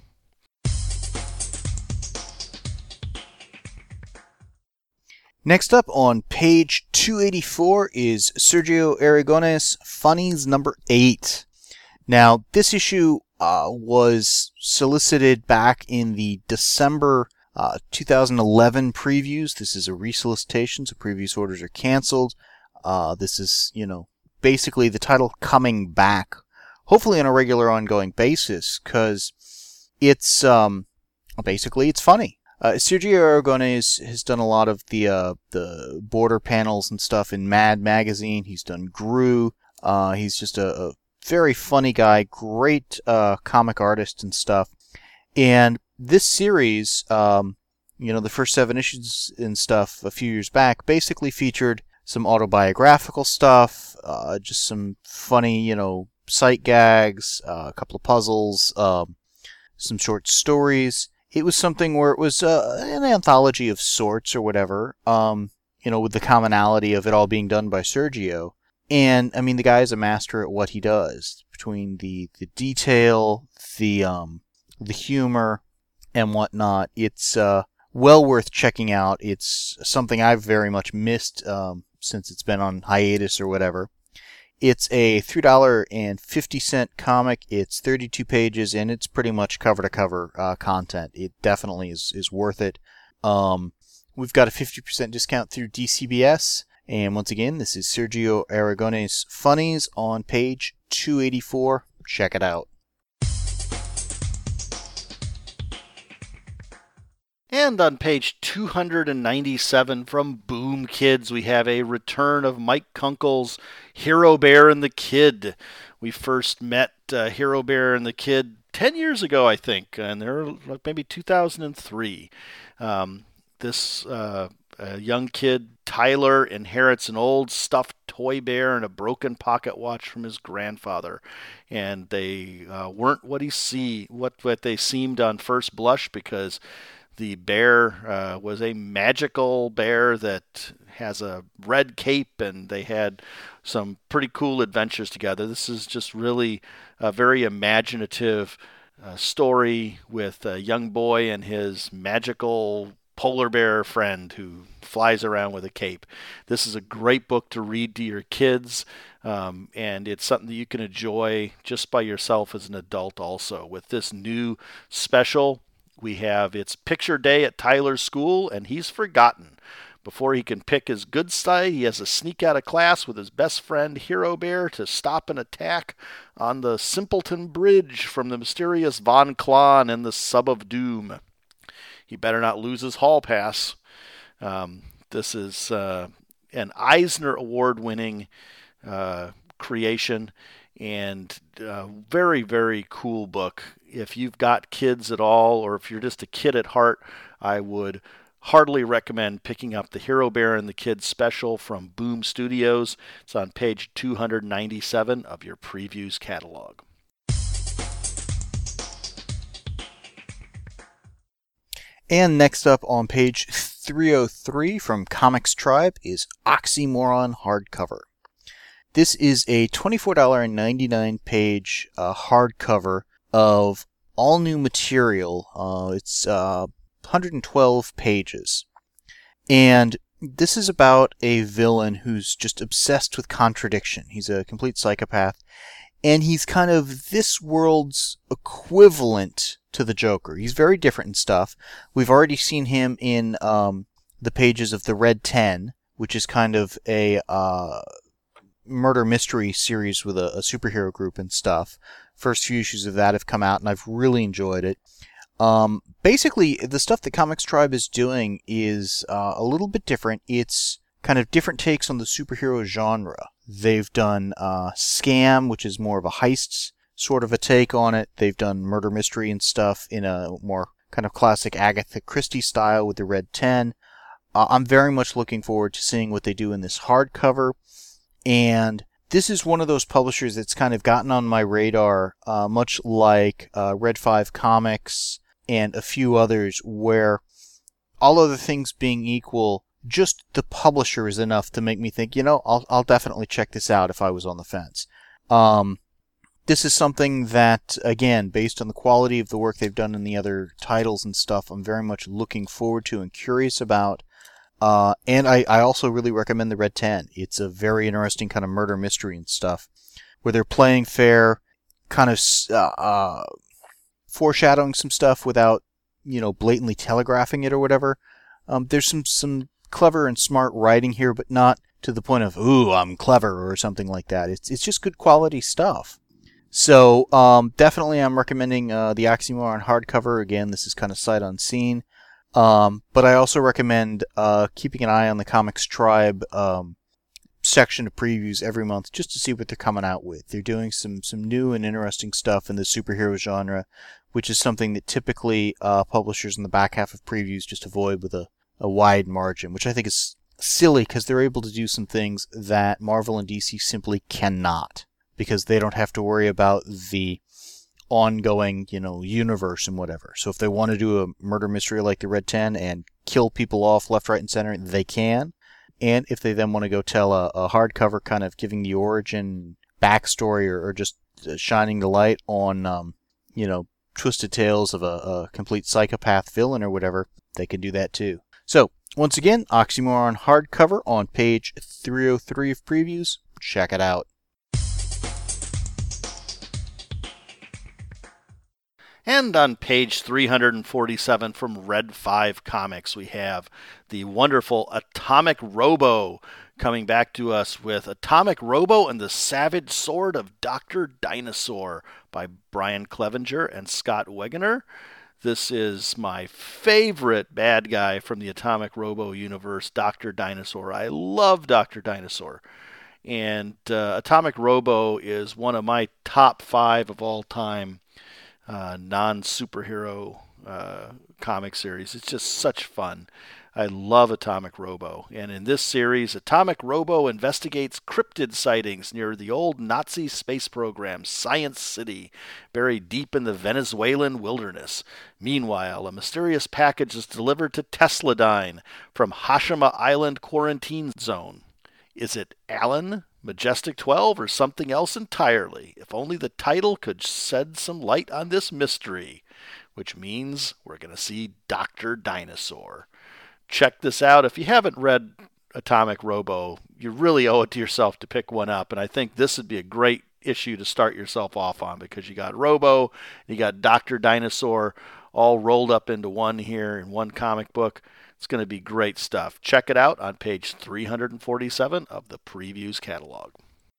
Next up on page 284 is Sergio Aragonés Funnies #8. Now, this issue was solicited back in the December 2011 previews. This is a resolicitation, so previous orders are canceled. This is, basically the title coming back, hopefully on a regular ongoing basis, because it's, basically it's funny. Sergio Aragonés has done a lot of the border panels and stuff in Mad Magazine. He's done Gru. He's just a very funny guy, great comic artist and stuff. And this series, the first 7 issues and stuff a few years back, basically featured some autobiographical stuff, just some funny, sight gags, a couple of puzzles, some short stories. It was something where it was an anthology of sorts or whatever, with the commonality of it all being done by Sergio. And, I mean, the guy is a master at what he does, between the detail, the humor, and whatnot. It's well worth checking out. It's something I've very much missed since it's been on hiatus or whatever. It's a $3.50 comic. It's 32 pages, and it's pretty much cover-to-cover content. It definitely is worth it. We've got a 50% discount through DCBS. And once again, this is Sergio Aragonés Funnies on page 284. Check it out. And on page 297 from Boom Kids, we have a return of Mike Kunkel's Hero Bear and the Kid. We first met Hero Bear and the Kid 10 years ago, I think, and they're like maybe 2003. This young kid, Tyler, inherits an old stuffed toy bear and a broken pocket watch from his grandfather. And they weren't what they seemed on first blush, because the bear was a magical bear that has a red cape, and they had some pretty cool adventures together. This is just really a very imaginative story with a young boy and his magical polar bear friend who flies around with a cape. This is a great book to read to your kids, and it's something that you can enjoy just by yourself as an adult also. With this new special, we have It's Picture Day at Tyler's school, and he's forgotten. Before he can pick his good side, he has to sneak out of class with his best friend Hero Bear to stop an attack on the Simpleton Bridge from the mysterious Von Klon and the Sub of Doom. He better not lose his hall pass. This is an Eisner Award-winning creation, and very, very cool book. If you've got kids at all, or if you're just a kid at heart, I would heartily recommend picking up the Hero Bear and the Kid special from Boom Studios. It's on page 297 of your previews catalog. And next up on page 303 from Comics Tribe is Oxymoron hardcover. This is a $24.99 page hardcover of all new material. It's 112 pages. And this is about a villain who's just obsessed with contradiction. He's a complete psychopath. And he's kind of this world's equivalent to the Joker. He's very different in stuff. We've already seen him in the pages of the Red 10, which is kind of a murder mystery series with a superhero group and stuff. First few issues of that have come out, and I've really enjoyed it. Basically, the stuff that Comics Tribe is doing is a little bit different. It's kind of different takes on the superhero genre. They've done Scam, which is more of a heist sort of a take on it. They've done murder mystery and stuff in a more kind of classic Agatha Christie style with the Red 10. I'm very much looking forward to seeing what they do in this hardcover. And this is one of those publishers that's kind of gotten on my radar, much like Red 5 Comics and a few others, where all other things being equal, just the publisher is enough to make me think, I'll definitely check this out if I was on the fence. This is something that, again, based on the quality of the work they've done in the other titles and stuff, I'm very much looking forward to and curious about. And I also really recommend the Red 10. It's a very interesting kind of murder mystery and stuff, where they're playing fair, kind of foreshadowing some stuff without, blatantly telegraphing it or whatever. There's some clever and smart writing here, but not to the point of, ooh, I'm clever or something like that. It's just good quality stuff. So, definitely I'm recommending the Oxymoron hardcover. Again, this is kind of sight unseen. But I also recommend keeping an eye on the Comics Tribe section of previews every month just to see what they're coming out with. They're doing some new and interesting stuff in the superhero genre, which is something that typically publishers in the back half of previews just avoid with a wide margin, which I think is silly because they're able to do some things that Marvel and DC simply cannot, because they don't have to worry about the ongoing, universe and whatever. So if they want to do a murder mystery like the Red 10 and kill people off left, right, and center, they can. And if they then want to go tell a hardcover kind of giving the origin, backstory, or just shining the light on, twisted tales of a complete psychopath villain or whatever, they can do that too. So, once again, Oxymoron hardcover on page 303 of previews. Check it out. And on page 347 from Red 5 Comics, we have the wonderful Atomic Robo coming back to us with Atomic Robo and the Savage Sword of Dr. Dinosaur by Brian Clevenger and Scott Wegener. This is my favorite bad guy from the Atomic Robo universe, Dr. Dinosaur. I love Dr. Dinosaur. And Atomic Robo is one of my top 5 of all time non-superhero comic series. It's just such fun. I love Atomic Robo. And in this series, Atomic Robo investigates cryptid sightings near the old Nazi space program, Science City, buried deep in the Venezuelan wilderness. Meanwhile, a mysterious package is delivered to Tesladyne from Hashima Island quarantine zone. Is it Alan, Majestic 12, or something else entirely? If only the title could shed some light on this mystery, which means we're going to see Dr. Dinosaur. Check this out. If you haven't read Atomic Robo, you really owe it to yourself to pick one up, and I think this would be a great issue to start yourself off on, because you got Robo, you got Dr. Dinosaur all rolled up into one here in one comic book. It's going to be great stuff. Check it out on page 347 of the Previews catalog.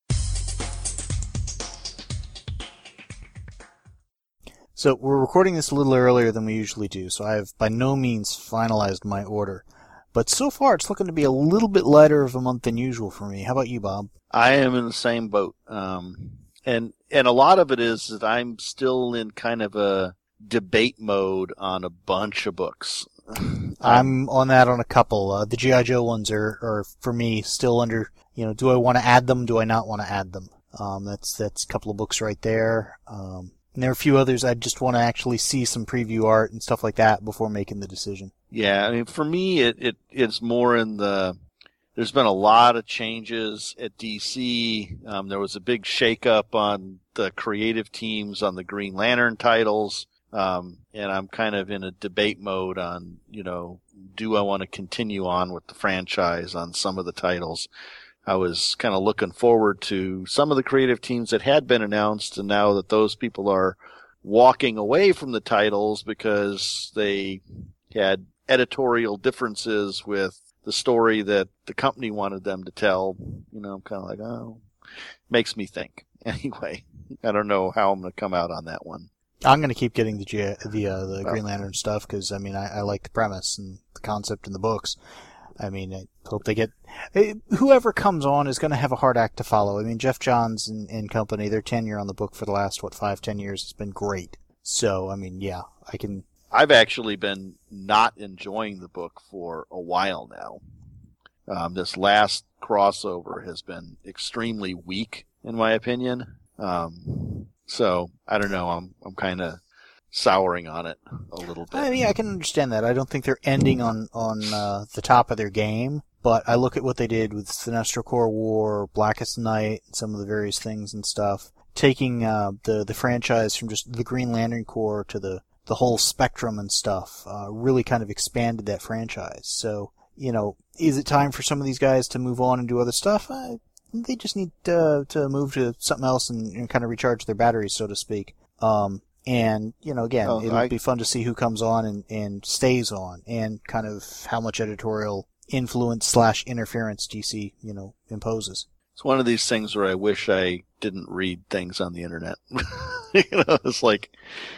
So we're recording this a little earlier than we usually do, so I have by no means finalized my order. But so far it's looking to be a little bit lighter of a month than usual for me. How about you, Bob? I am in the same boat. And a lot of it is that I'm still in kind of a debate mode on a bunch of books. I'm on that on a couple. The G.I. Joe ones are for me still under, do I want to add them? Do I not want to add them? That's a couple of books right there. And there are a few others I just want to actually see some preview art and stuff like that before making the decision. Yeah, I mean, for me, it's more in the. There's been a lot of changes at DC. There was a big shakeup on the creative teams on the Green Lantern titles. And I'm kind of in a debate mode on, do I want to continue on with the franchise on some of the titles? I was kind of looking forward to some of the creative teams that had been announced, and now that those people are walking away from the titles because they had editorial differences with the story that the company wanted them to tell, I'm kind of like, oh, makes me think. Anyway, I don't know how I'm going to come out on that one. I'm going to keep getting the Green Lantern stuff because, I like the premise and the concept in the books. I hope they get... Whoever comes on is going to have a hard act to follow. Jeff Johns and company, their tenure on the book for the last, 5-10 years has been great. So, yeah, I can... I've actually been not enjoying the book for a while now. This last crossover has been extremely weak, in my opinion. So I don't know. I'm kind of souring on it a little bit. I mean, I can understand that. I don't think they're ending on the top of their game, but I look at what they did with Sinestro Corps War, Blackest Night, and some of the various things and stuff, taking the franchise from just the Green Lantern Corps to the whole spectrum and stuff, really kind of expanded that franchise. So, is it time for some of these guys to move on and do other stuff? They just need to move to something else and kind of recharge their batteries, so to speak. And, again, it'll be fun to see who comes on and stays on, and kind of how much editorial influence / interference DC, imposes. It's one of these things where I wish I didn't read things on the internet. It's like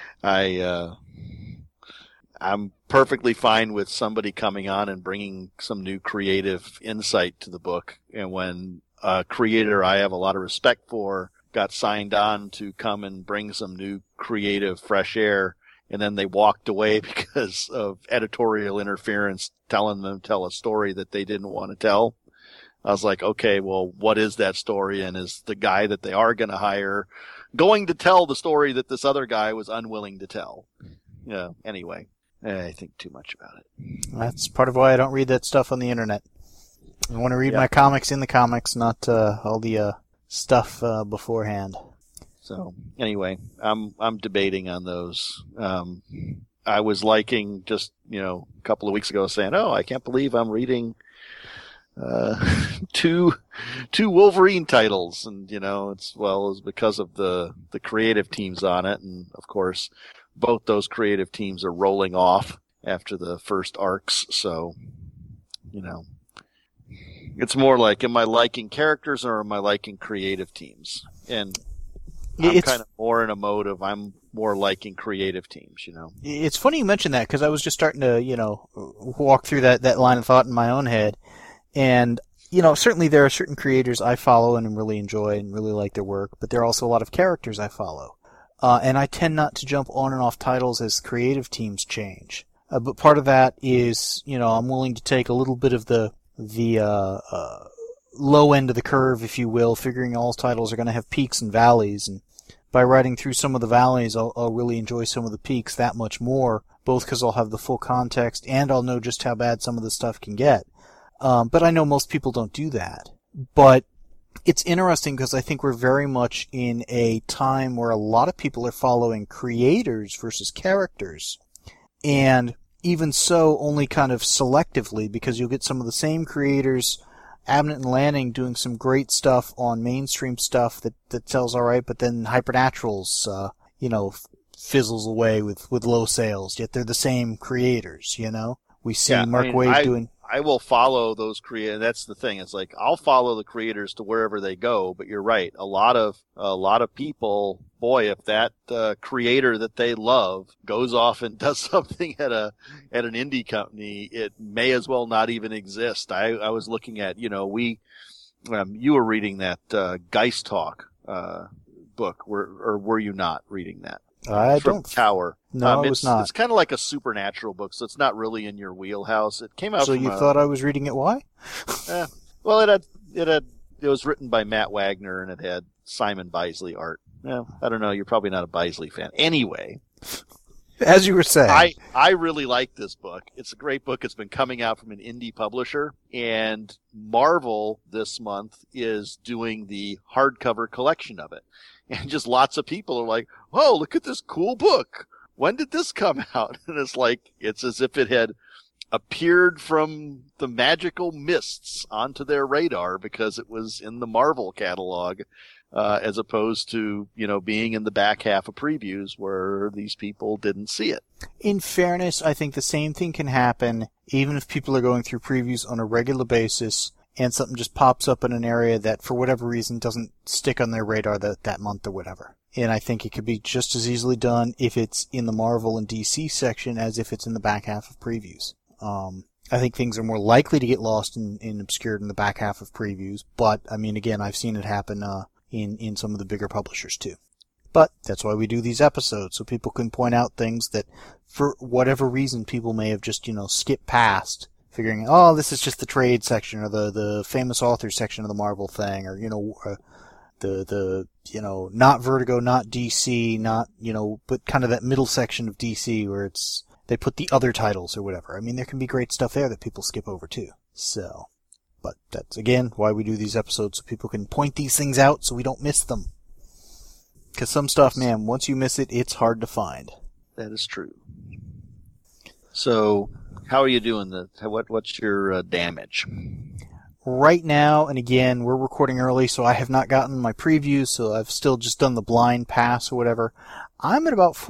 I'm perfectly fine with somebody coming on and bringing some new creative insight to the book. And when a creator I have a lot of respect for got signed on to come and bring some new creative fresh air, and then they walked away because of editorial interference telling them to tell a story that they didn't want to tell, I was like, okay, well, what is that story? And is the guy that they are going to hire going to tell the story that this other guy was unwilling to tell? Anyway, I think too much about it. That's part of why I don't read that stuff on the internet. I want to read my comics in the comics, not all the stuff beforehand. So anyway, I'm debating on those. I was liking just a couple of weeks ago saying, "Oh, I can't believe I'm reading two Wolverine titles," and it's because of the creative teams on it, and of course both those creative teams are rolling off after the first arcs. So it's more like, am I liking characters or am I liking creative teams? And I'm kind of more in a mode of I'm more liking creative teams, It's funny you mention that, because I was just starting to, walk through that line of thought in my own head. And, certainly there are certain creators I follow and really enjoy and really like their work, but there are also a lot of characters I follow. And I tend not to jump on and off titles as creative teams change. But part of that is, I'm willing to take a little bit of the low end of the curve, if you will, figuring all titles are going to have peaks and valleys, and by writing through some of the valleys, I'll really enjoy some of the peaks that much more, both because I'll have the full context and I'll know just how bad some of the stuff can get. But I know most people don't do that. But it's interesting because I think we're very much in a time where a lot of people are following creators versus characters. And even so, only kind of selectively, because you'll get some of the same creators, Abnett and Lanning, doing some great stuff on mainstream stuff that sells alright, but then Hypernaturals, fizzles away with low sales, yet they're the same creators, We see Mark Waid doing... I will follow those creators. That's the thing. It's like, I'll follow the creators to wherever they go, but you're right. A lot of people, boy, if that creator that they love goes off and does something at an indie company, it may as well not even exist. I was looking at, you were reading that Geist Talk book, or were you not reading that? I from don't. Tower. No, it was not. It's kind of like a supernatural book, so it's not really in your wheelhouse. It came out. So you thought I was reading it? Why? Well, it was written by Matt Wagner, and it had Simon Bisley art. I don't know. You're probably not a Bisley fan. Anyway, as you were saying, I really like this book. It's a great book. It's been coming out from an indie publisher, and Marvel this month is doing the hardcover collection of it. And just lots of people are like, "Oh, look at this cool book. When did this come out?" And it's as if it had appeared from the magical mists onto their radar because it was in the Marvel catalog, as opposed to, being in the back half of previews where these people didn't see it. In fairness, I think the same thing can happen even if people are going through previews on a regular basis and something just pops up in an area that, for whatever reason, doesn't stick on their radar that month or whatever. And I think it could be just as easily done if it's in the Marvel and DC section as if it's in the back half of previews. I think things are more likely to get lost and obscured in the back half of previews, but, again, I've seen it happen in some of the bigger publishers too. But that's why we do these episodes, so people can point out things that, for whatever reason, people may have just, skipped past figuring, oh, this is just the trade section or the famous authors section of the Marvel thing, or, the not Vertigo, not DC, not, but kind of that middle section of DC where they put the other titles or whatever. I mean, there can be great stuff there that people skip over too. So, but that's again why we do these episodes, so people can point these things out so we don't miss them. Because some stuff, man, once you miss it, it's hard to find. That is true. So, how are you doing? What's your damage? Right now, and again, we're recording early, so I have not gotten my previews, so I've still just done the blind pass or whatever. I'm at about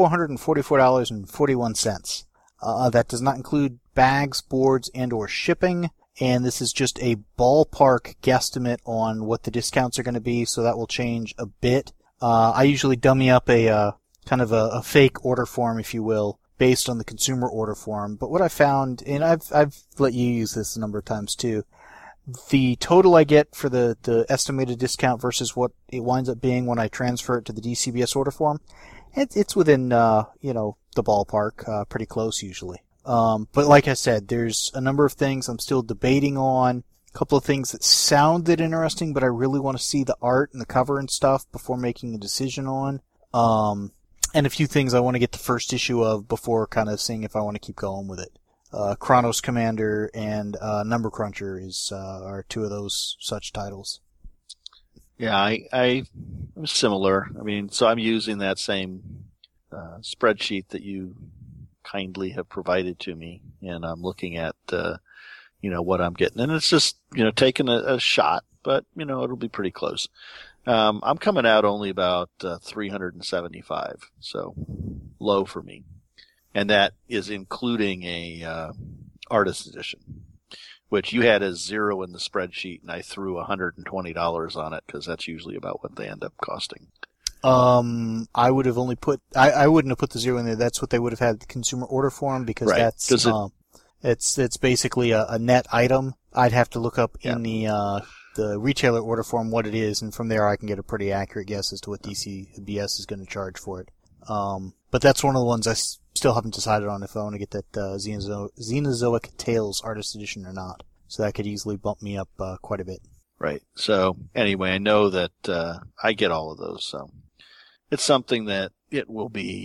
$444.41. That does not include bags, boards, and or shipping, and this is just a ballpark guesstimate on what the discounts are going to be, so that will change a bit. I usually dummy up a kind of a fake order form, if you will, based on the consumer order form. But what I found, and I've let you use this a number of times too, the total I get for the estimated discount versus what it winds up being when I transfer it to the DCBS order form, it's within the ballpark, pretty close usually. But like I said, there's a number of things I'm still debating on. A couple of things that sounded interesting, but I really want to see the art and the cover and stuff before making a decision on. And a few things I want to get the first issue of before kind of seeing if I want to keep going with it. Chronos Commander and Number Cruncher are two of those such titles. Yeah, I'm similar. I mean, so I'm using that same spreadsheet that you kindly have provided to me, and I'm looking at what I'm getting, and it's just taking a shot, but it'll be pretty close. I'm coming out only about 375, so low for me, and that is including a artist edition, which you had as 0 in the spreadsheet, and I threw $120 on it because that's usually about what they end up costing. I would have only I wouldn't have put the 0 in there. That's what they would have had the consumer order form, because right. That's it's basically a net item. I'd have to look up in the retailer order form what it is, and from there I can get a pretty accurate guess as to what DCBS is going to charge for it. But that's one of the ones I still haven't decided on if I want to get that Xenozoic Tales Artist Edition or not. So that could easily bump me up quite a bit. Right. So anyway, I know that I get all of those. So it's something that it will be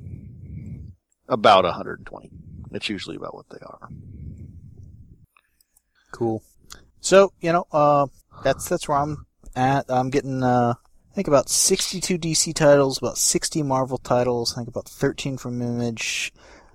about 120. It's usually about what they are. Cool. So, that's where I'm at. I'm getting, I think about 62 DC titles, about 60 Marvel titles, I think about 13 from Image,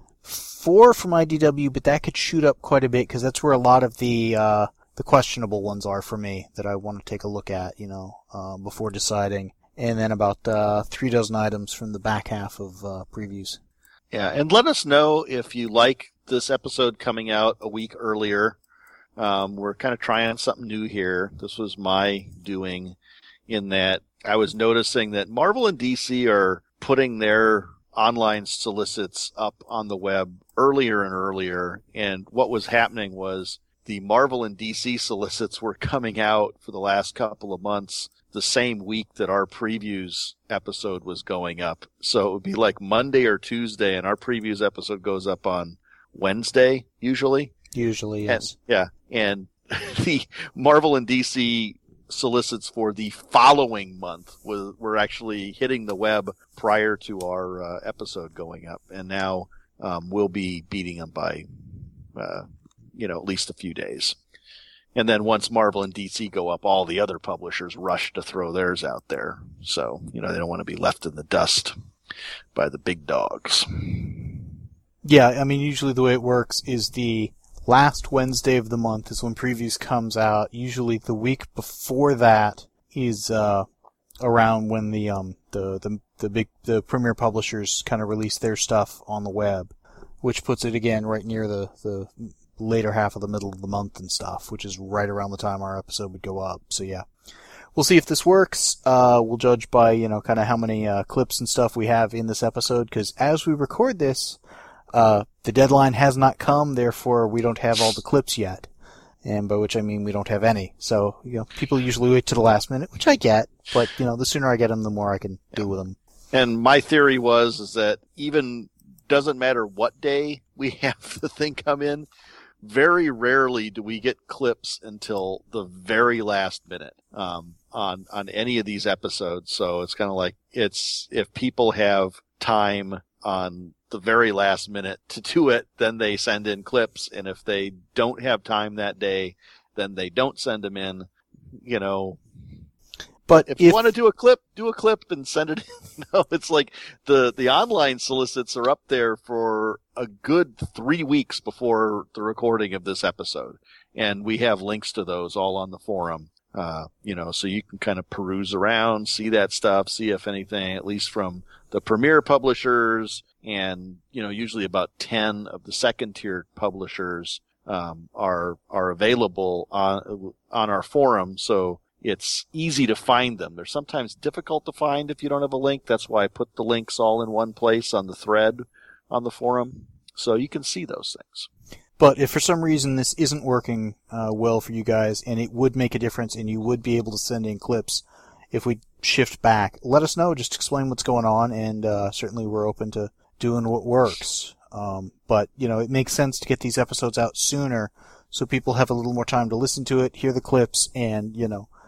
4 from IDW, but that could shoot up quite a bit, because that's where a lot of the questionable ones are for me that I want to take a look at, before deciding. And then about 3 dozen items from the back half of previews. Yeah, and let us know if you like this episode coming out a week earlier. We're kind of trying something new here. This was my doing, in that I was noticing that Marvel and DC are putting their online solicits up on the web earlier and earlier. And what was happening was the Marvel and DC solicits were coming out for the last couple of months the same week that our previews episode was going up. So it would be like Monday or Tuesday, and our previews episode goes up on Wednesday, usually. Usually, yes. And the Marvel and DC solicits for the following month were actually hitting the web prior to our episode going up, and now we'll be beating them by at least a few days. And then once Marvel and DC go up, all the other publishers rush to throw theirs out there. So, they don't want to be left in the dust by the big dogs. Yeah, I mean, usually the way it works is the last Wednesday of the month is when previews comes out. Usually the week before that is around when the premier publishers kind of release their stuff on the web, which puts it again right near the later half of the middle of the month and stuff, which is right around the time our episode would go up. So yeah, we'll see if this works. We'll judge by kind of how many clips and stuff we have in this episode, because as we record this, the deadline has not come, therefore we don't have all the clips yet. And by which I mean we don't have any. So, people usually wait to the last minute, which I get, but, the sooner I get them, the more I can do with them. And my theory is that even doesn't matter what day we have the thing come in, very rarely do we get clips until the very last minute on any of these episodes. So it's kind of like if people have time on the very last minute to do it, then they send in clips, and if they don't have time that day, then they don't send them in. But if you want to do a clip and send it in. No, it's like the online solicits are up there for a good 3 weeks before the recording of this episode. And we have links to those all on the forum. So you can kind of peruse around, see that stuff, see if anything, at least from the premier publishers and, usually about 10 of the second tier publishers, are available on our forum. So it's easy to find them. They're sometimes difficult to find if you don't have a link. That's why I put the links all in one place on the thread on the forum, so you can see those things. But if for some reason this isn't working well for you guys, and it would make a difference, and you would be able to send in clips if we shift back, let us know. Just explain what's going on, and certainly we're open to doing what works. But, it makes sense to get these episodes out sooner so people have a little more time to listen to it, hear the clips, and,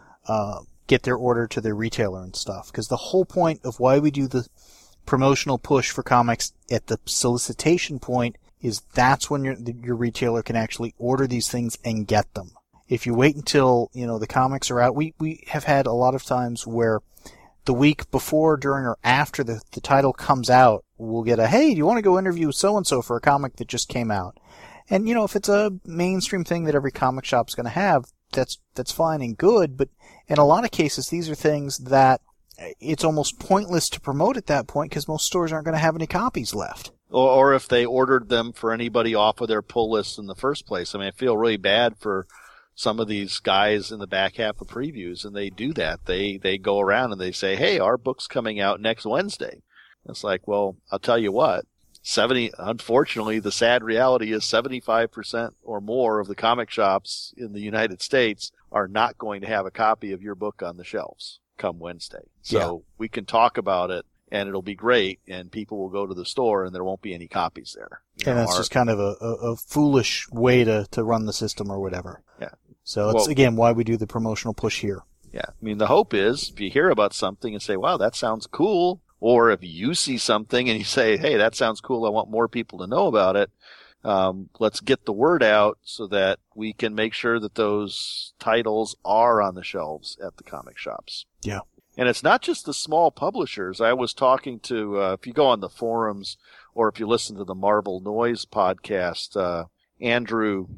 get their order to their retailer and stuff. Because the whole point of why we do the promotional push for comics at the solicitation point is that's when your retailer can actually order these things and get them. If you wait until, the comics are out, we have had a lot of times where the week before, during, or after the title comes out, we'll get a, hey, do you want to go interview so-and-so for a comic that just came out? And, if it's a mainstream thing that every comic shop's going to have, that's fine and good, but in a lot of cases, these are things that it's almost pointless to promote at that point because most stores aren't going to have any copies left. Or if they ordered them for anybody off of their pull list in the first place. I mean, I feel really bad for some of these guys in the back half of previews, and they do that. They go around and they say, hey, our book's coming out next Wednesday. It's like, well, I'll tell you what. Unfortunately, the sad reality is 75% or more of the comic shops in the United States are not going to have a copy of your book on the shelves come Wednesday. So we can talk about it, and it'll be great, and people will go to the store, and there won't be any copies there. And that's just kind of a foolish way to run the system or whatever. Yeah. So it's, again, why we do the promotional push here. Yeah. I mean, the hope is if you hear about something and say, wow, that sounds cool, or if you see something and you say, hey, that sounds cool, I want more people to know about it, let's get the word out so that we can make sure that those titles are on the shelves at the comic shops. Yeah. And it's not just the small publishers. I was talking to, if you go on the forums or if you listen to the Marvel Noise podcast, Andrew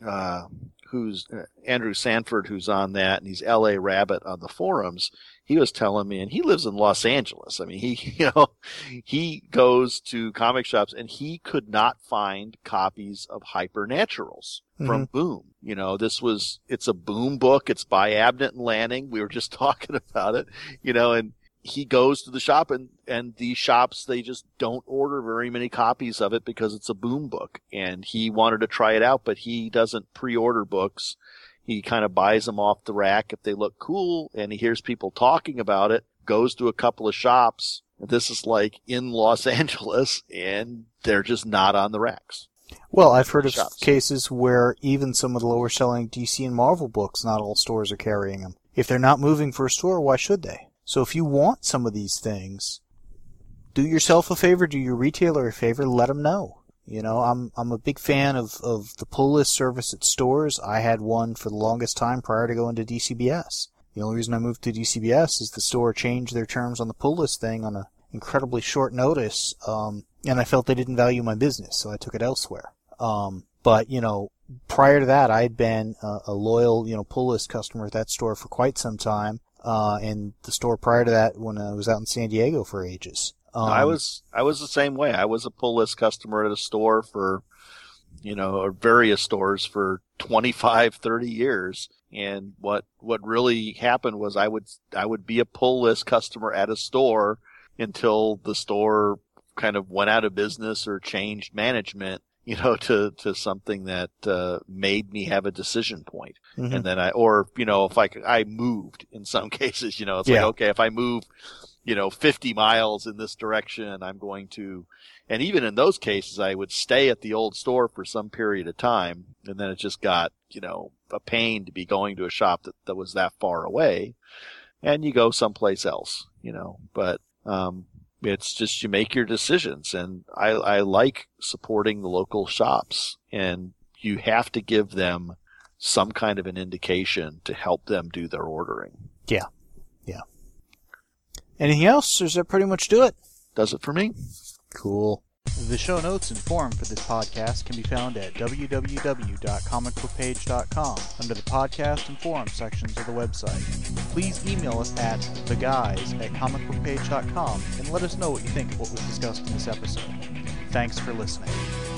Sanford, who's on that, and he's L.A. Rabbit on the forums, he was telling me, and he lives in Los Angeles. I mean, he goes to comic shops, and he could not find copies of Hypernaturals from Boom. It's a Boom book. It's by Abnett and Lanning. We were just talking about it, and he goes to the shop, and these shops, they just don't order very many copies of it because it's a Boom book. And he wanted to try it out, but he doesn't pre-order books. He kind of buys them off the rack if they look cool, and he hears people talking about it, goes to a couple of shops. This is like in Los Angeles, and they're just not on the racks. Well, I've heard of cases where even some of the lower selling DC and Marvel books, not all stores are carrying them. If they're not moving for a store, why should they? So if you want some of these things, do yourself a favor, do your retailer a favor, let them know. I'm a big fan of the pull list service at stores. I had one for the longest time prior to going to DCBS. The only reason I moved to DCBS is the store changed their terms on the pull list thing on an incredibly short notice, and I felt they didn't value my business, so I took it elsewhere. But prior to that, I had been a loyal, pull list customer at that store for quite some time. And the store prior to that when I was out in San Diego for ages. I was the same way. I was a pull list customer at a store for, or various stores for 25, 30 years. And what really happened was I would be a pull list customer at a store until the store kind of went out of business or changed management, to something that made me have a decision point. Mm-hmm. And then if I moved in some cases, it's like, okay, if I move 50 miles in this direction. I'm going to, and even in those cases, I would stay at the old store for some period of time. And then it just got, a pain to be going to a shop that was that far away, and you go someplace else, but, it's just, you make your decisions, and I like supporting the local shops, and you have to give them some kind of an indication to help them do their ordering. Yeah. Anything else, or does that pretty much do it? Does it for me. Cool. The show notes and forum for this podcast can be found at www.comicbookpage.com under the podcast and forum sections of the website. Please email us at theguys@comicbookpage.com and let us know what you think of what was discussed in this episode. Thanks for listening.